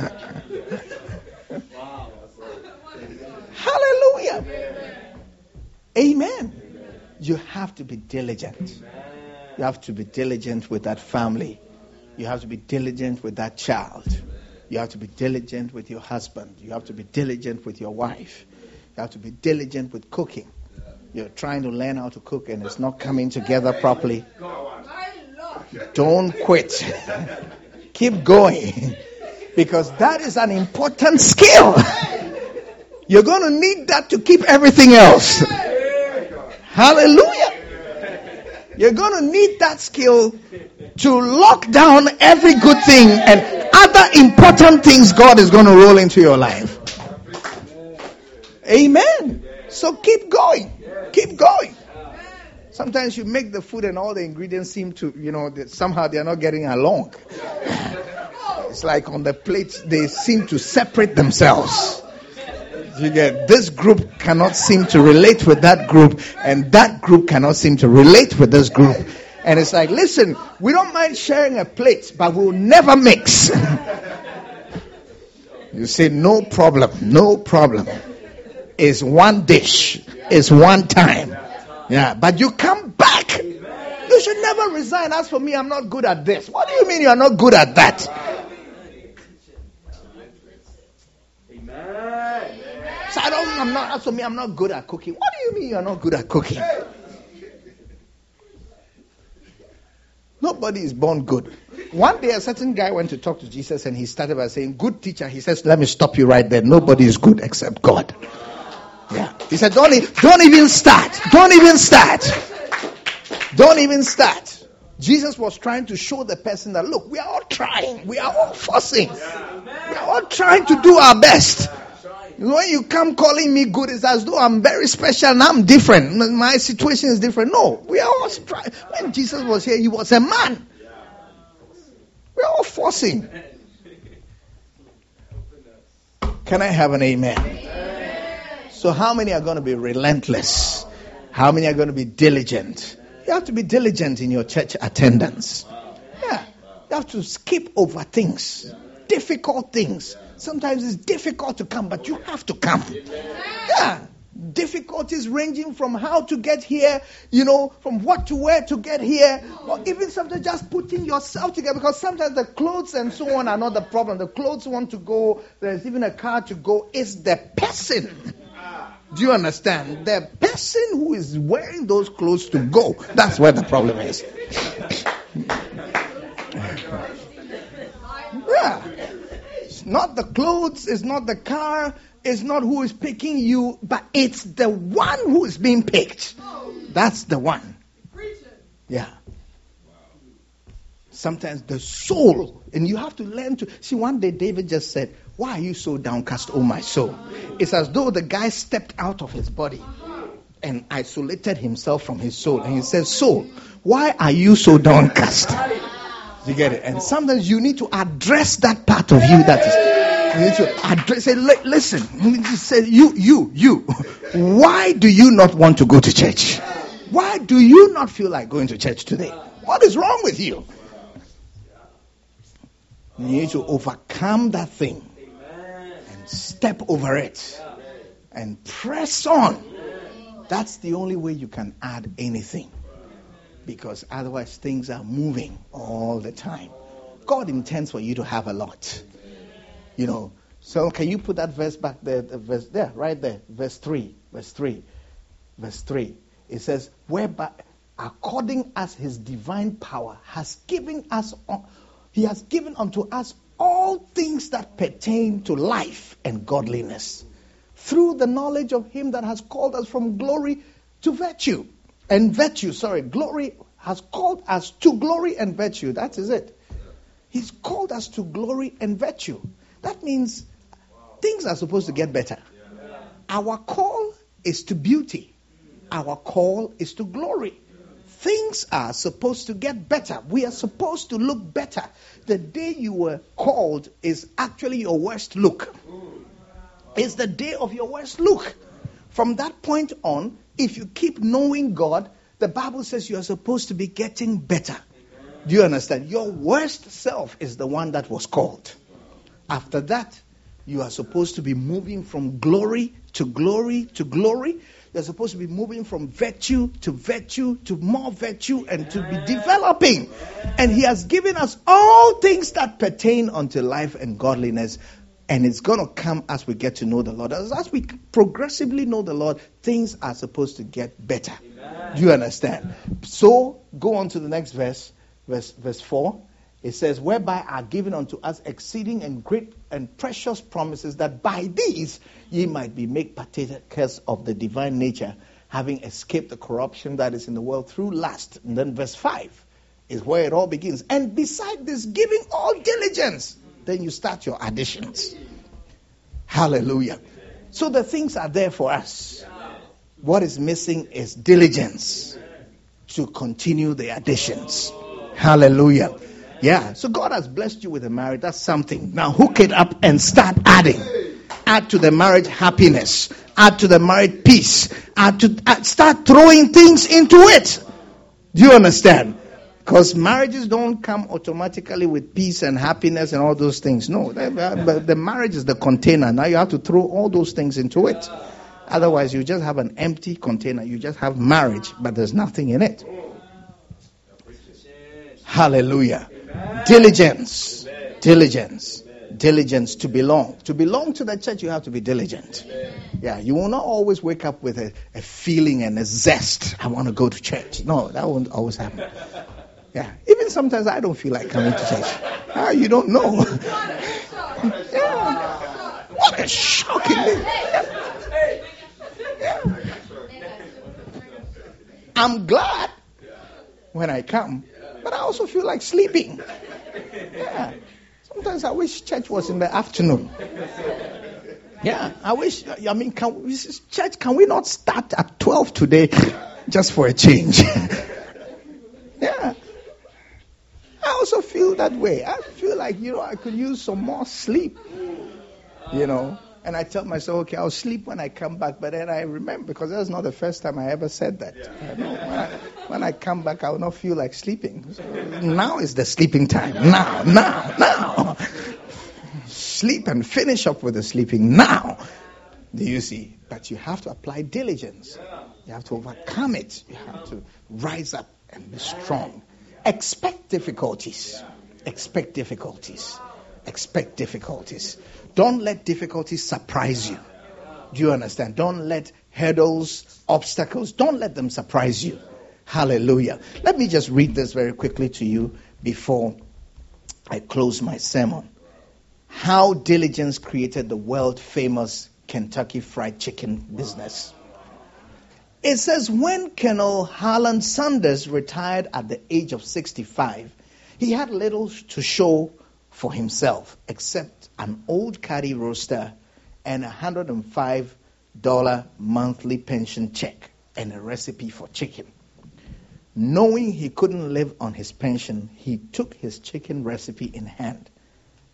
S1: Hallelujah. Amen. You have to be diligent. You have to be diligent with that family. You have to be diligent with that child. You have to be diligent with your husband. You have to be diligent with your wife. You have to be diligent with cooking. You're trying to learn how to cook and it's not coming together properly. Don't quit. Keep going. Because that is an important skill. You're going to need that to keep everything else. Hallelujah. You're going to need that skill to lock down every good thing and other important things God is going to roll into your life. Amen. So keep going. Keep going. Sometimes you make the food and all the ingredients seem to, you know, that somehow they are not getting along. It's like on the plate, they seem to separate themselves. You get this group cannot seem to relate with that group, and that group cannot seem to relate with this group. And it's like, listen, we don't mind sharing a plate, but we'll never mix. You say, no problem, no problem. It's one dish, it's one time. Yeah, but you come back. You should never resign. As for me, I'm not good at this. What do you mean you are not good at that? So I don't, I'm not, as for me, I'm not good at cooking. What do you mean you're not good at cooking? Nobody is born good. One day a certain guy went to talk to Jesus and he started by saying, good teacher. He says, let me stop you right there. Nobody is good except God. Yeah. He said, don't, don't even start. Don't even start. Don't even start. Jesus was trying to show the person that, look, we are all trying. We are all forcing. We are all trying to do our best. When you come calling me good, it's as though I'm very special and I'm different. My situation is different. No, we are all trying. When Jesus was here, he was a man. We are all forcing. Can I have an amen? Amen. So how many are going to be relentless? How many are going to be diligent? You have to be diligent in your church attendance. Yeah. You have to skip over things. Difficult things. Sometimes it's difficult to come, but you have to come. Yeah. Difficulties ranging from how to get here, you know, from what to wear to get here, or even sometimes just putting yourself together, because sometimes the clothes and so on are not the problem. The clothes want to go, there's even a car to go. It's the person. Do you understand? The person who is wearing those clothes to go. That's where the problem is. Yeah. It's not the clothes, it's not the car, it's not who is picking you, but it's the one who is being picked. That's the one. Yeah. Sometimes the soul, and you have to learn to see. One day David just said, why are you so downcast, oh my soul? It's as though the guy stepped out of his body and isolated himself from his soul. And he says, soul, why are you so downcast? You get it? And sometimes you need to address that part of you that is You need to address, say, listen, say, you, you, you, why do you not want to go to church? Why do you not feel like going to church today? What is wrong with you? You need to overcome that thing and step over it and press on. That's the only way you can add anything, because otherwise things are moving all the time. God intends for you to have a lot. You know, so can you put that verse back there, the verse there, right there, verse three, verse three, verse three. It says, whereby according as his divine power has given us, he has given unto us all things that pertain to life and godliness, through the knowledge of him that has called us from glory to virtue. And virtue, sorry, glory has called us to glory and virtue. That is it. He's called us to glory and virtue. That means things are supposed to get better. Our call is to beauty. Our call is to glory. Things are supposed to get better. We are supposed to look better. The day you were called is actually your worst look. It's the day of your worst look. From that point on, if you keep knowing God, the Bible says you are supposed to be getting better. Do you understand? Your worst self is the one that was called. After that, you are supposed to be moving from glory to glory to glory. You're supposed to be moving from virtue to virtue to more virtue and to be developing. And he has given us all things that pertain unto life and godliness. And it's going to come as we get to know the Lord. As, as we progressively know the Lord, things are supposed to get better. Amen. Do you understand? So, go on to the next verse, verse, verse four. It says, whereby are given unto us exceeding and great and precious promises, that by these ye might be made partakers of the divine nature, having escaped the corruption that is in the world through lust. And then verse five is where it all begins. And beside this, giving all diligence, then you start your additions. Hallelujah. So the things are there for us. What is missing is diligence to continue the additions. Hallelujah. Yeah, so God has blessed you with a marriage. That's something. Now hook it up and start adding. Add to the marriage happiness. Add to the marriage peace. Add to add, start throwing things into it. Do you understand? Because marriages don't come automatically with peace and happiness and all those things. No, the, the marriage is the container. Now you have to throw all those things into it. Otherwise, you just have an empty container. You just have marriage, but there's nothing in it. Hallelujah. Diligence. Diligence. Diligence to belong. To belong to the church, you have to be diligent. Yeah, you will not always wake up with a, a feeling and a zest. I want to go to church. No, that won't always happen. Yeah, even sometimes I don't feel like coming to church. Ah, you don't know. Yeah. What a shocking thing. Yeah. Yeah. I'm glad when I come, but I also feel like sleeping. Yeah. Sometimes I wish church was in the afternoon. Yeah, I wish, I mean, can, church, can we not start at twelve today just for a change? Yeah. I also feel that way. I feel like, you know, I could use some more sleep, you know. And I tell myself, okay, I'll sleep when I come back. But then I remember, because that's not the first time I ever said that. Yeah. You know, when, I, when I come back, I will not feel like sleeping. So now is the sleeping time. Now, now, now. Sleep and finish up with the sleeping now. Do you see? But you have to apply diligence. You have to overcome it. You have to rise up and be strong. Expect difficulties. Expect difficulties. Expect difficulties. Don't let difficulties surprise you. Do you understand? Don't let hurdles, obstacles, don't let them surprise you. Hallelujah. Let me just read this very quickly to you before I close my sermon. How diligence created the world famous Kentucky Fried Chicken business. It says, when Colonel Harlan Sanders retired at the age of sixty-five, he had little to show for himself except an old caddy roaster and a one hundred five dollars monthly pension check and a recipe for chicken. Knowing he couldn't live on his pension, he took his chicken recipe in hand,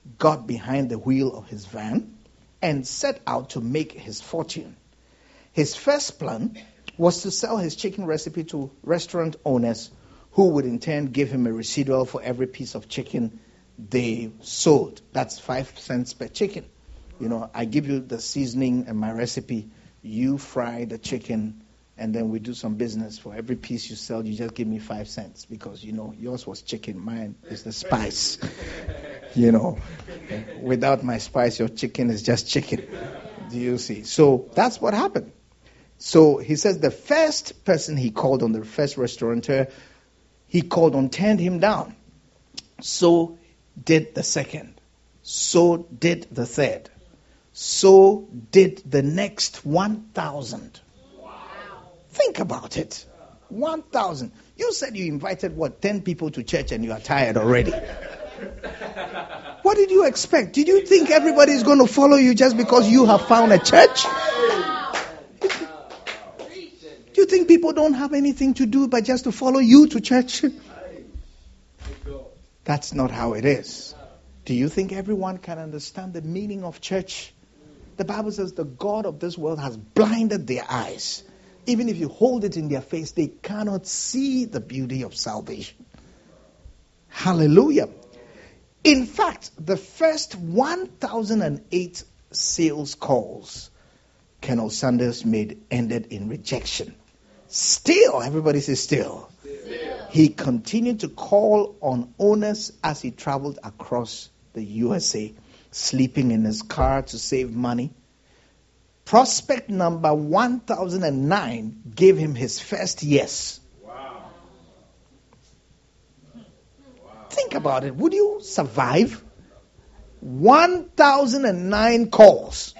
S1: got behind the wheel of his van and set out to make his fortune. His first plan was to sell his chicken recipe to restaurant owners who would in turn give him a residual for every piece of chicken they sold. That's five cents per chicken. You know, I give you the seasoning and my recipe. You fry the chicken, and then we do some business. For every piece you sell, you just give me five cents because, you know, yours was chicken, mine is the spice. You know, without my spice, your chicken is just chicken. Do you see? So that's what happened. So he says the first person he called on, the first restaurateur, he called on, turned him down. So did the second. So did the third. So did the next one thousand. Wow. Think about it. one thousand. You said you invited, what, ten people to church and you are tired already. What did you expect? Did you think everybody is going to follow you just because you have found a church? Do you think people don't have anything to do but just to follow you to church? That's not how it is. Do you think everyone can understand the meaning of church? The Bible says the God of this world has blinded their eyes. Even if you hold it in their face, they cannot see the beauty of salvation. Hallelujah. In fact, the first one thousand eight sales calls Colonel Sanders made ended in rejection. Still, everybody says still. still. He continued to call on owners as he traveled across the U S A, sleeping in his car to save money. Prospect number one thousand nine gave him his first yes. Wow. Wow. Think about it. Would you survive one thousand nine calls?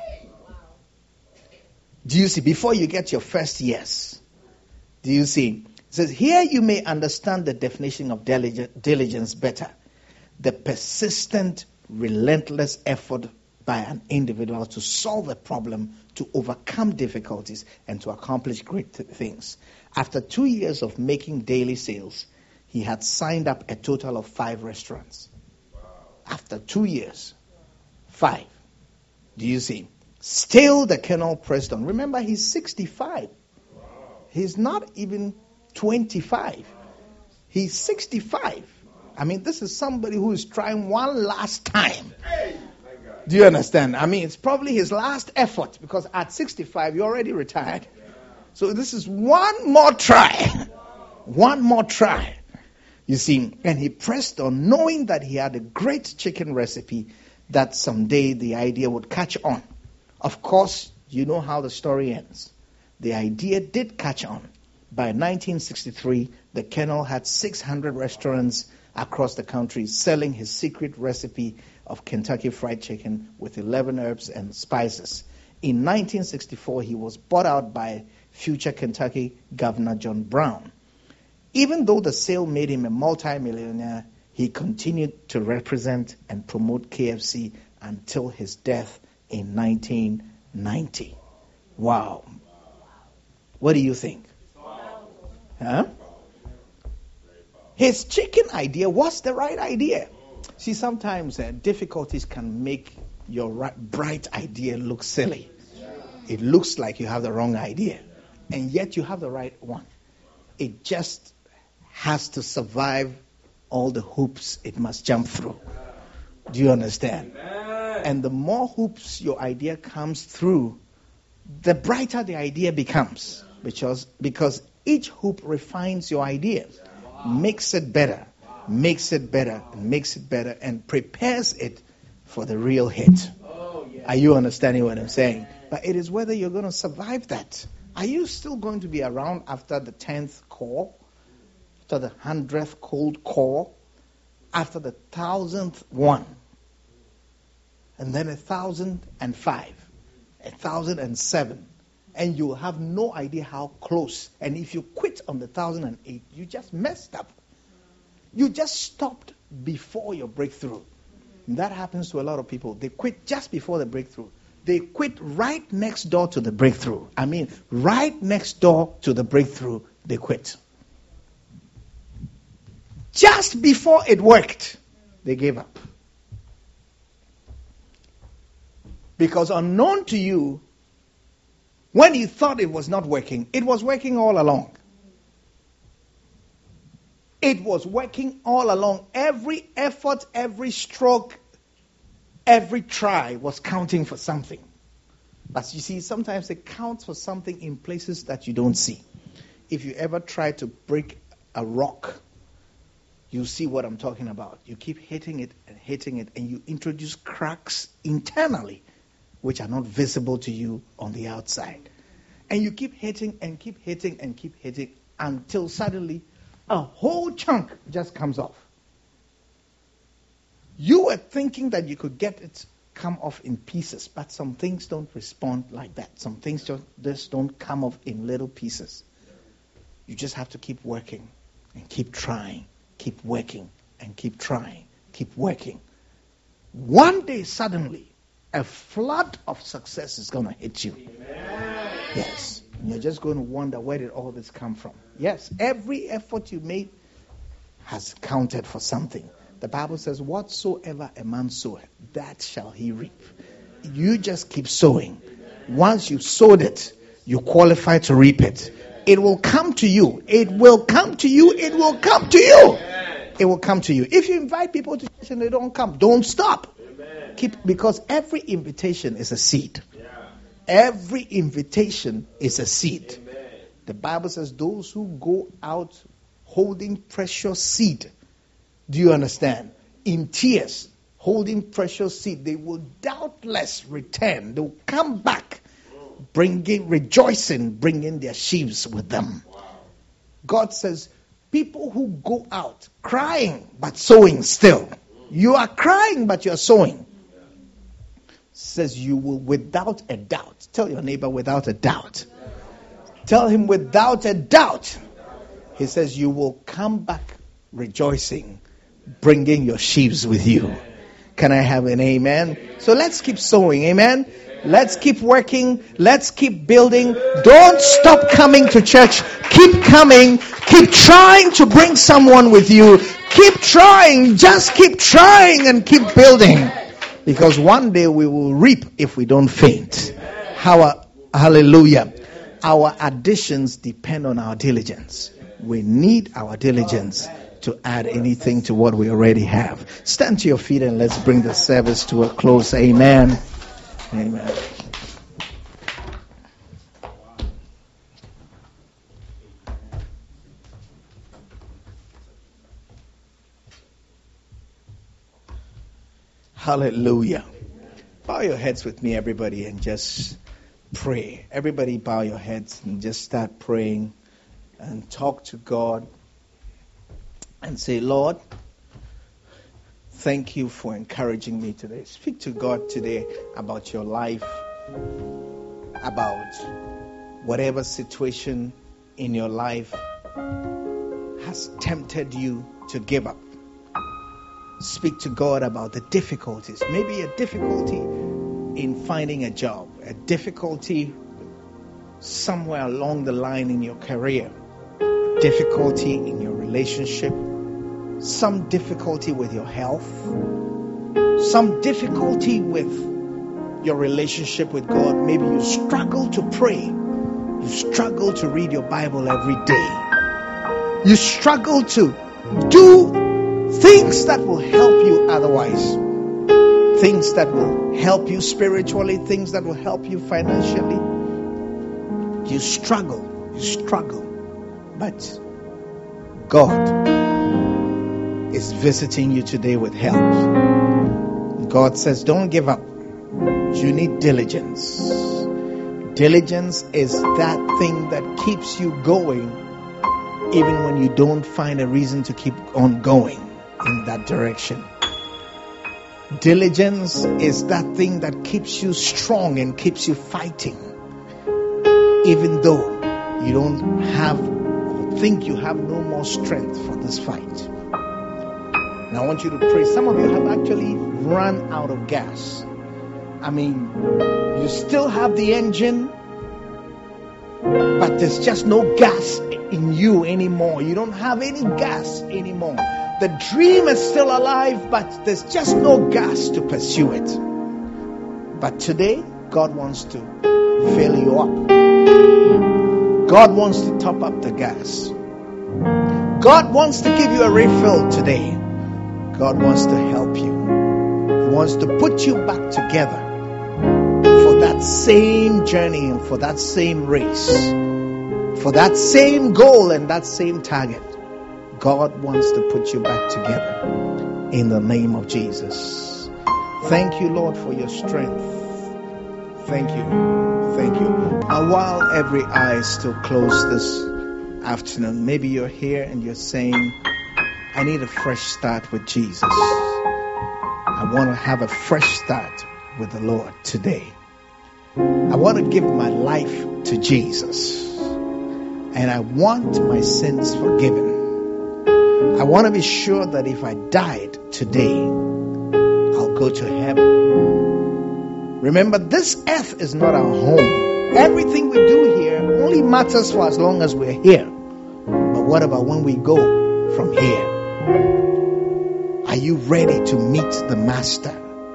S1: Do you see? Before you get your first yes. Do you see? It says, here you may understand the definition of diligence better. The persistent, relentless effort by an individual to solve a problem, to overcome difficulties, and to accomplish great th- things. After two years of making daily sales, he had signed up a total of five restaurants. Wow. After two years, five. Do you see? Still the Colonel pressed on. Remember, he's sixty-five. Wow. He's not even twenty-five. He's sixty-five. I mean, this is somebody who is trying one last time. Do you understand? I mean, it's probably his last effort because at sixty-five, you're already retired. So this is one more try. One more try. You see, and he pressed on knowing that he had a great chicken recipe that someday the idea would catch on. Of course, you know how the story ends. The idea did catch on. By nineteen sixty-three, the Colonel had six hundred restaurants across the country selling his secret recipe of Kentucky Fried Chicken with eleven herbs and spices. In nineteen sixty-four, he was bought out by future Kentucky Governor John Brown. Even though the sale made him a multi-millionaire, he continued to represent and promote K F C until his death in nineteen ninety. Wow. What do you think? Huh? His chicken idea was the right idea. See, sometimes uh, difficulties can make your right, bright idea look silly. It looks like you have the wrong idea, and yet you have the right one. It just has to survive all the hoops it must jump through. Do you understand? And the more hoops your idea comes through, the brighter the idea becomes. Because, because each hoop refines your idea, makes it better, makes it better, and makes it better, and prepares it for the real hit. Are you understanding what I'm saying? But it is whether you're going to survive that. Are you still going to be around after the tenth call? After the hundredth cold call? After the thousandth one? And then a thousand and five? A thousand and seven? And you'll have no idea how close. And if you quit on the one thousand eight, you just messed up. You just stopped before your breakthrough. And that happens to a lot of people. They quit just before the breakthrough. They quit right next door to the breakthrough. I mean, right next door to the breakthrough, they quit. Just before it worked, they gave up. Because unknown to you, when you thought it was not working, it was working all along. It was working all along. Every effort, every stroke, every try was counting for something. But you see, sometimes it counts for something in places that you don't see. If you ever try to break a rock, you see what I'm talking about. You keep hitting it and hitting it, and you introduce cracks internally, which are not visible to you on the outside. And you keep hitting and keep hitting and keep hitting until suddenly a whole chunk just comes off. You were thinking that you could get it come off in pieces, but some things don't respond like that. Some things just, just don't come off in little pieces. You just have to keep working and keep trying, keep working and keep trying, keep working. One day, suddenly, a flood of success is going to hit you. Amen. Yes. And you're just going to wonder, where did all this come from? Yes, every effort you made has counted for something. The Bible says, whatsoever a man soweth, that shall he reap. You just keep sowing. Once you've sowed it, you qualify to reap it. It will come to you. It will come to you. It will come to you. It will come to you. If you invite people to church and they don't come, don't stop. Keep, because every invitation is a seed. Every invitation is a seed. The Bible says those who go out holding precious seed, do you understand? In tears, holding precious seed, they will doubtless return. They will come back, bringing, rejoicing, bringing their sheaves with them. God says, people who go out crying but sowing still. You are crying but you are sowing. Says you will without a doubt. Tell your neighbor without a doubt. Tell him without a doubt. He says you will come back rejoicing, bringing your sheaves with you. Can I have an amen? So let's keep sowing, amen? Let's keep working. Let's keep building. Don't stop coming to church. Keep coming. Keep trying to bring someone with you. Keep trying. Just keep trying and keep building. Because one day we will reap if we don't faint. Our, hallelujah. Our additions depend on our diligence. We need our diligence to add anything to what we already have. Stand to your feet and let's bring the service to a close. Amen. Amen. Hallelujah. Bow your heads with me, everybody, and just pray. Everybody bow your heads and just start praying and talk to God and say, Lord, thank you for encouraging me today. Speak to God today about your life, about whatever situation in your life has tempted you to give up. Speak to God about the difficulties. Maybe a difficulty in finding a job, a difficulty somewhere along the line in your career, difficulty in your relationship, some difficulty with your health, some difficulty with your relationship with God. Maybe you struggle to pray. You struggle to read your Bible every day. You struggle to do things that will help you otherwise. Things that will help you spiritually. Things that will help you financially. You struggle. You struggle. But God is visiting you today with help. God says, don't give up. You need diligence. Diligence is that thing that keeps you going even when you don't find a reason to keep on going in that direction. Diligence is that thing that keeps you strong and keeps you fighting, even though you don't have or think you have no more strength for this fight. And I want you to pray. Some of you have actually run out of gas. I mean, you still have the engine, but there's just no gas in you anymore. You don't have any gas anymore. The dream is still alive, but there's just no gas to pursue it. But today, God wants to fill you up. God wants to top up the gas. God wants to give you a refill today. God wants to help you. He wants to put you back together for that same journey and for that same race, for that same goal and that same target. God wants to put you back together in the name of Jesus. Thank you, Lord, for your strength. Thank you. Thank you. And while every eye is still closed this afternoon, maybe you're here and you're saying, I need a fresh start with Jesus. I want to have a fresh start with the Lord today. I want to give my life to Jesus. And I want my sins forgiven. I want to be sure that if I died today, I'll go to heaven. Remember, this earth is not our home. Everything we do here only matters for as long as we're here. But what about when we go from here? Are you ready to meet the Master?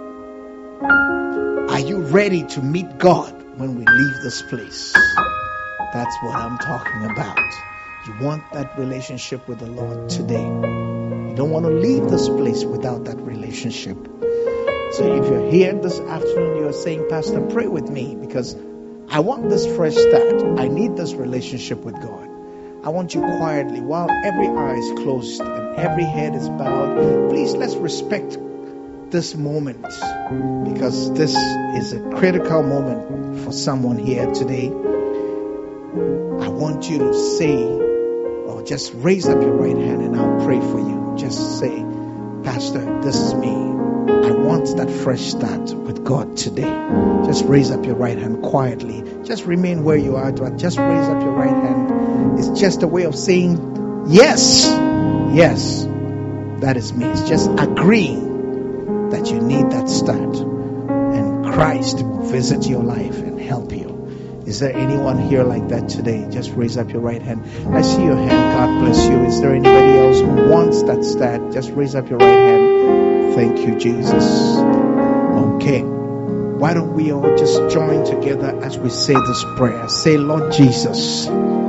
S1: Are you ready to meet God when we leave this place? That's what I'm talking about. You want that relationship with the Lord today. You don't want to leave this place without that relationship. So if you're here this afternoon, you're saying, Pastor, pray with me because I want this fresh start. I need this relationship with God. I want you quietly, while every eye is closed and every head is bowed, please let's respect this moment because this is a critical moment for someone here today. I want you to say, or just raise up your right hand and I'll pray for you. Just say, Pastor, this is me. I want that fresh start with God today. Just raise up your right hand quietly. Just remain where you are. Just raise up your right hand. It's just a way of saying, yes, yes, that is me. It's just agreeing that you need that start. And Christ will visit your life and help you. Is there anyone here like that today? Just raise up your right hand. I see your hand. God bless you. Is there anybody else who wants that start? Just raise up your right hand. Thank you, Jesus. Okay. Why don't we all just join together as we say this prayer? Say, Lord Jesus,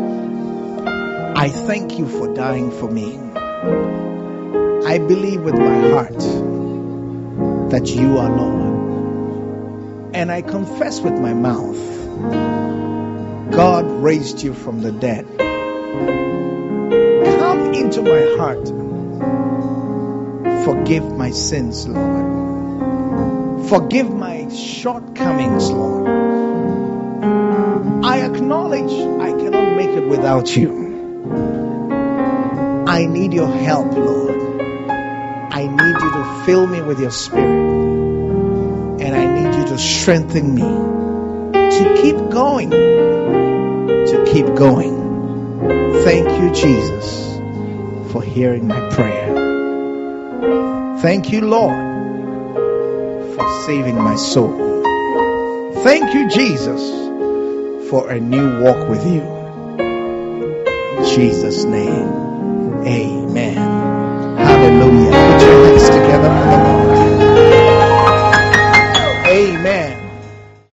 S1: I thank you for dying for me. I believe with my heart that you are Lord. And I confess with my mouth God raised you from the dead. Come into my heart. Forgive my sins, Lord. Forgive my shortcomings, Lord. I acknowledge I cannot make it without you. I need your help, Lord. I need you to fill me with your spirit. And I need you to strengthen me to keep going. To keep going. Thank you, Jesus, for hearing my prayer. Thank you, Lord, for saving my soul. Thank you, Jesus, for a new walk with you. In Jesus' name, amen. Hallelujah.